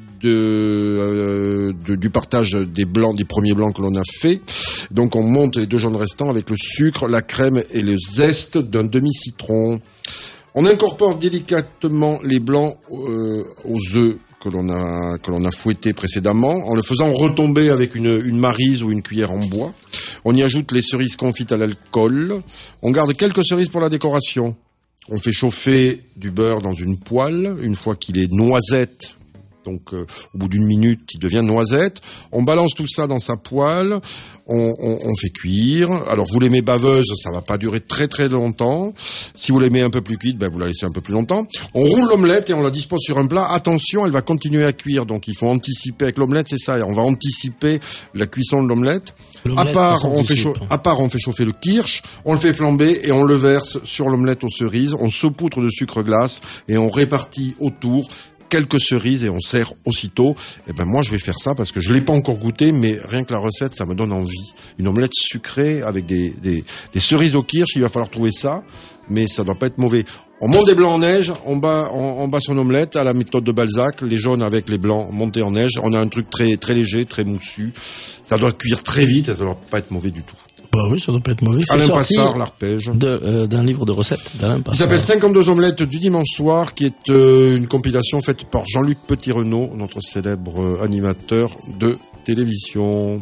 du partage des premiers blancs que l'on a fait. Donc on monte les 2 jaunes restants avec le sucre, la crème et le zeste d'un demi-citron. On incorpore délicatement les blancs aux œufs que l'on a fouettés précédemment, en le faisant retomber avec une maryse ou une cuillère en bois. On y ajoute les cerises confites à l'alcool. On garde quelques cerises pour la décoration. On fait chauffer du beurre dans une poêle. Une fois qu'il est noisette, donc au bout d'1 minute, il devient noisette. On balance tout ça dans sa poêle. On fait cuire. Alors vous l'aimez baveuse, ça va pas durer très très longtemps. Si vous l'aimez un peu plus cuite, vous la laissez un peu plus longtemps. On roule l'omelette et on la dispose sur un plat. Attention, elle va continuer à cuire, donc il faut anticiper avec l'omelette, c'est ça. On va anticiper la cuisson de l'omelette. À part, on fait chauffer le kirsch, on le fait flamber et on le verse sur l'omelette aux cerises. On saupoudre de sucre glace et on répartit autour quelques cerises et on sert aussitôt. Eh ben moi je vais faire ça parce que je l'ai pas encore goûté, mais rien que la recette ça me donne envie. Une omelette sucrée avec des cerises au kirsch, il va falloir trouver ça, mais ça doit pas être mauvais. On monte des blancs en neige, on bat son omelette à la méthode de Balzac, les jaunes avec les blancs montés en neige. On a un truc très très léger, très moussu. Ça doit cuire très vite et ça doit pas être mauvais du tout. Bah oui, ça doit pas être mauvais. Alain Passard, L'Arpège. D'un livre de recettes d'Alain Passard. Il s'appelle 52 omelettes du dimanche soir, qui est une compilation faite par Jean-Luc Petit-Renaud, notre célèbre animateur de télévision.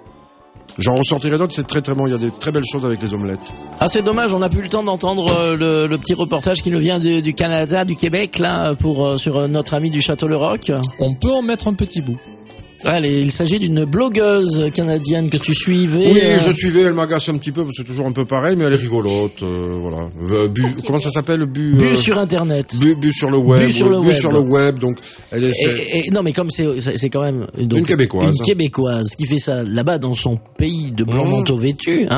J'en ressortirai d'autres, c'est très très bon. Il y a des très belles choses avec les omelettes. Ah, c'est dommage, on n'a plus le temps d'entendre le petit reportage qui nous vient du Canada, du Québec, là, sur notre ami du Château-le-Roc. On peut en mettre un petit bout. Allez, il s'agit d'une blogueuse canadienne que tu suivais. Oui, je suivais, elle m'agace un petit peu, parce que c'est toujours un peu pareil, mais elle est rigolote, voilà. Comment ça s'appelle? Bu sur Internet. Bu sur le web. Bu sur le web, donc, elle est... Et non, mais comme c'est quand même... Donc, une Québécoise. Une Québécoise qui fait ça là-bas dans son pays de blanc manteau vêtu,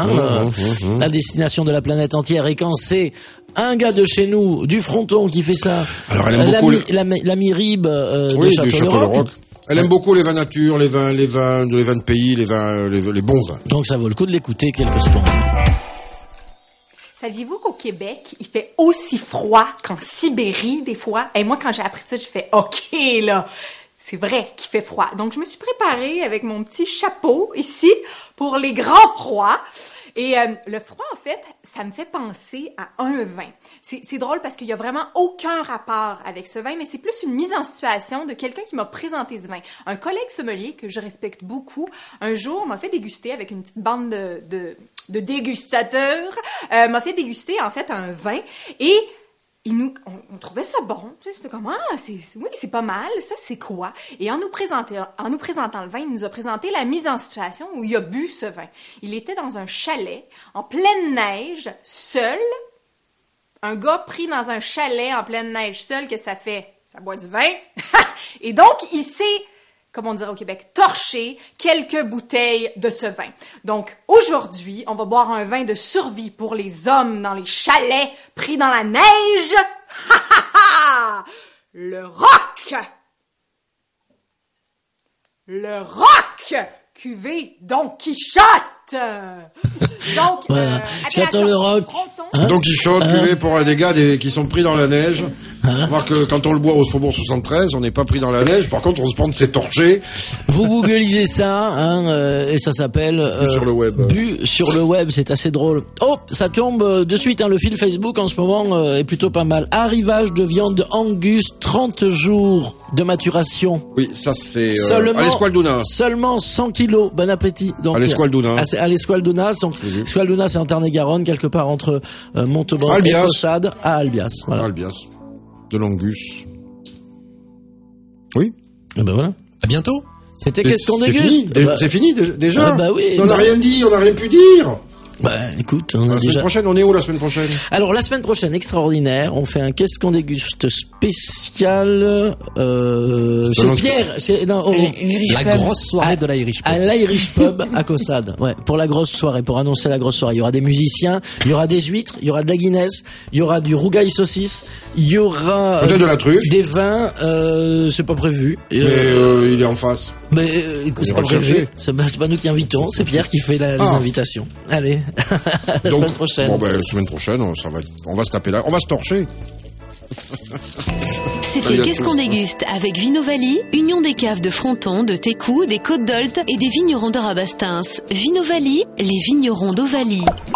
la destination de la planète entière, et quand c'est un gars de chez nous, du Fronton, qui fait ça. Alors, elle aime beaucoup l'ami Rib de Château-le-Roc. Elle aime beaucoup les vins nature, les vins de pays, les bons vins. Donc ça vaut le coup de l'écouter quelques secondes. Saviez-vous qu'au Québec, il fait aussi froid qu'en Sibérie des fois? Et moi, quand j'ai appris ça, j'ai fait OK là. C'est vrai qu'il fait froid. Donc je me suis préparée avec mon petit chapeau ici pour les grands froids. Et le froid, en fait, ça me fait penser à un vin. C'est drôle parce qu'il y a vraiment aucun rapport avec ce vin, mais c'est plus une mise en situation de quelqu'un qui m'a présenté ce vin. Un collègue sommelier que je respecte beaucoup, un jour, m'a fait déguster avec une petite bande de dégustateurs, m'a fait déguster, en fait, un vin. Et on trouvait ça bon. C'était comme, c'est pas mal, ça, c'est quoi? Et en nous présentant le vin, il nous a présenté la mise en situation où il a bu ce vin. Il était dans un chalet, en pleine neige, seul. Un gars pris dans un chalet en pleine neige seul, qu'est-ce que ça fait? Ça boit du vin. Et donc, il s'est, comme on dirait au Québec, torché quelques bouteilles de ce vin. Donc, aujourd'hui, on va boire un vin de survie pour les hommes dans les chalets pris dans la neige. Le rock! Le rock! Cuvée Don Quichotte! Donc, voilà. J'attends le rock. Don Quichotte, cuvée pour des gars qui sont pris dans la neige. On voit que quand on le boit au Faubourg 73, on n'est pas pris dans la neige. Par contre, on se prend de ses torchés. Vous googlisez ça, et ça s'appelle Bu sur le web. Bu sur le web, c'est assez drôle. Oh, ça tombe de suite. Le fil Facebook en ce moment est plutôt pas mal. Arrivage de viande Angus, 30 jours de maturation. Oui, ça c'est à l'Esqualduna. Seulement 100 kilos. Bon appétit. Donc, à l'Esqualduna. À l'Esqualduna. Esqualduna, c'est en Tarn-et-Garonne, quelque part entre Montauban et Caussade, à Albias. Voilà. Albias. De l'Angus. Oui. Et ben voilà. À bientôt. C'était qu'est-ce qu'on déguste? C'est fini déjà. Bah oui. On n'a rien dit, on n'a rien pu dire. Bah écoute, on a la semaine prochaine, on est où la semaine prochaine? Alors la semaine prochaine, extraordinaire, on fait un qu'est-ce qu'on déguste spécial chez Pierre, la grosse soirée de l'Irish Pub. À l'Irish Pub à Caussade. Ouais, pour la grosse soirée, pour annoncer la grosse soirée, il y aura des musiciens, il y aura des huîtres, il y aura de la Guinness, il y aura du rougail saucisse, il y aura peut-être de la truffe, des vins, c'est pas prévu. Mais il est en face. Mais c'est pas prévu. C'est pas nous qui invitons, c'est Pierre qui fait les invitations. Allez. La semaine prochaine. Bon, la semaine prochaine, on va se taper là. On va se torcher. C'était Qu'est-ce qu'on déguste avec Vinovaly, union des caves de Fronton, de Técou, des Côtes d'Olt et des vignerons de Rabastens. Vinovaly, les vignerons d'Ovalie.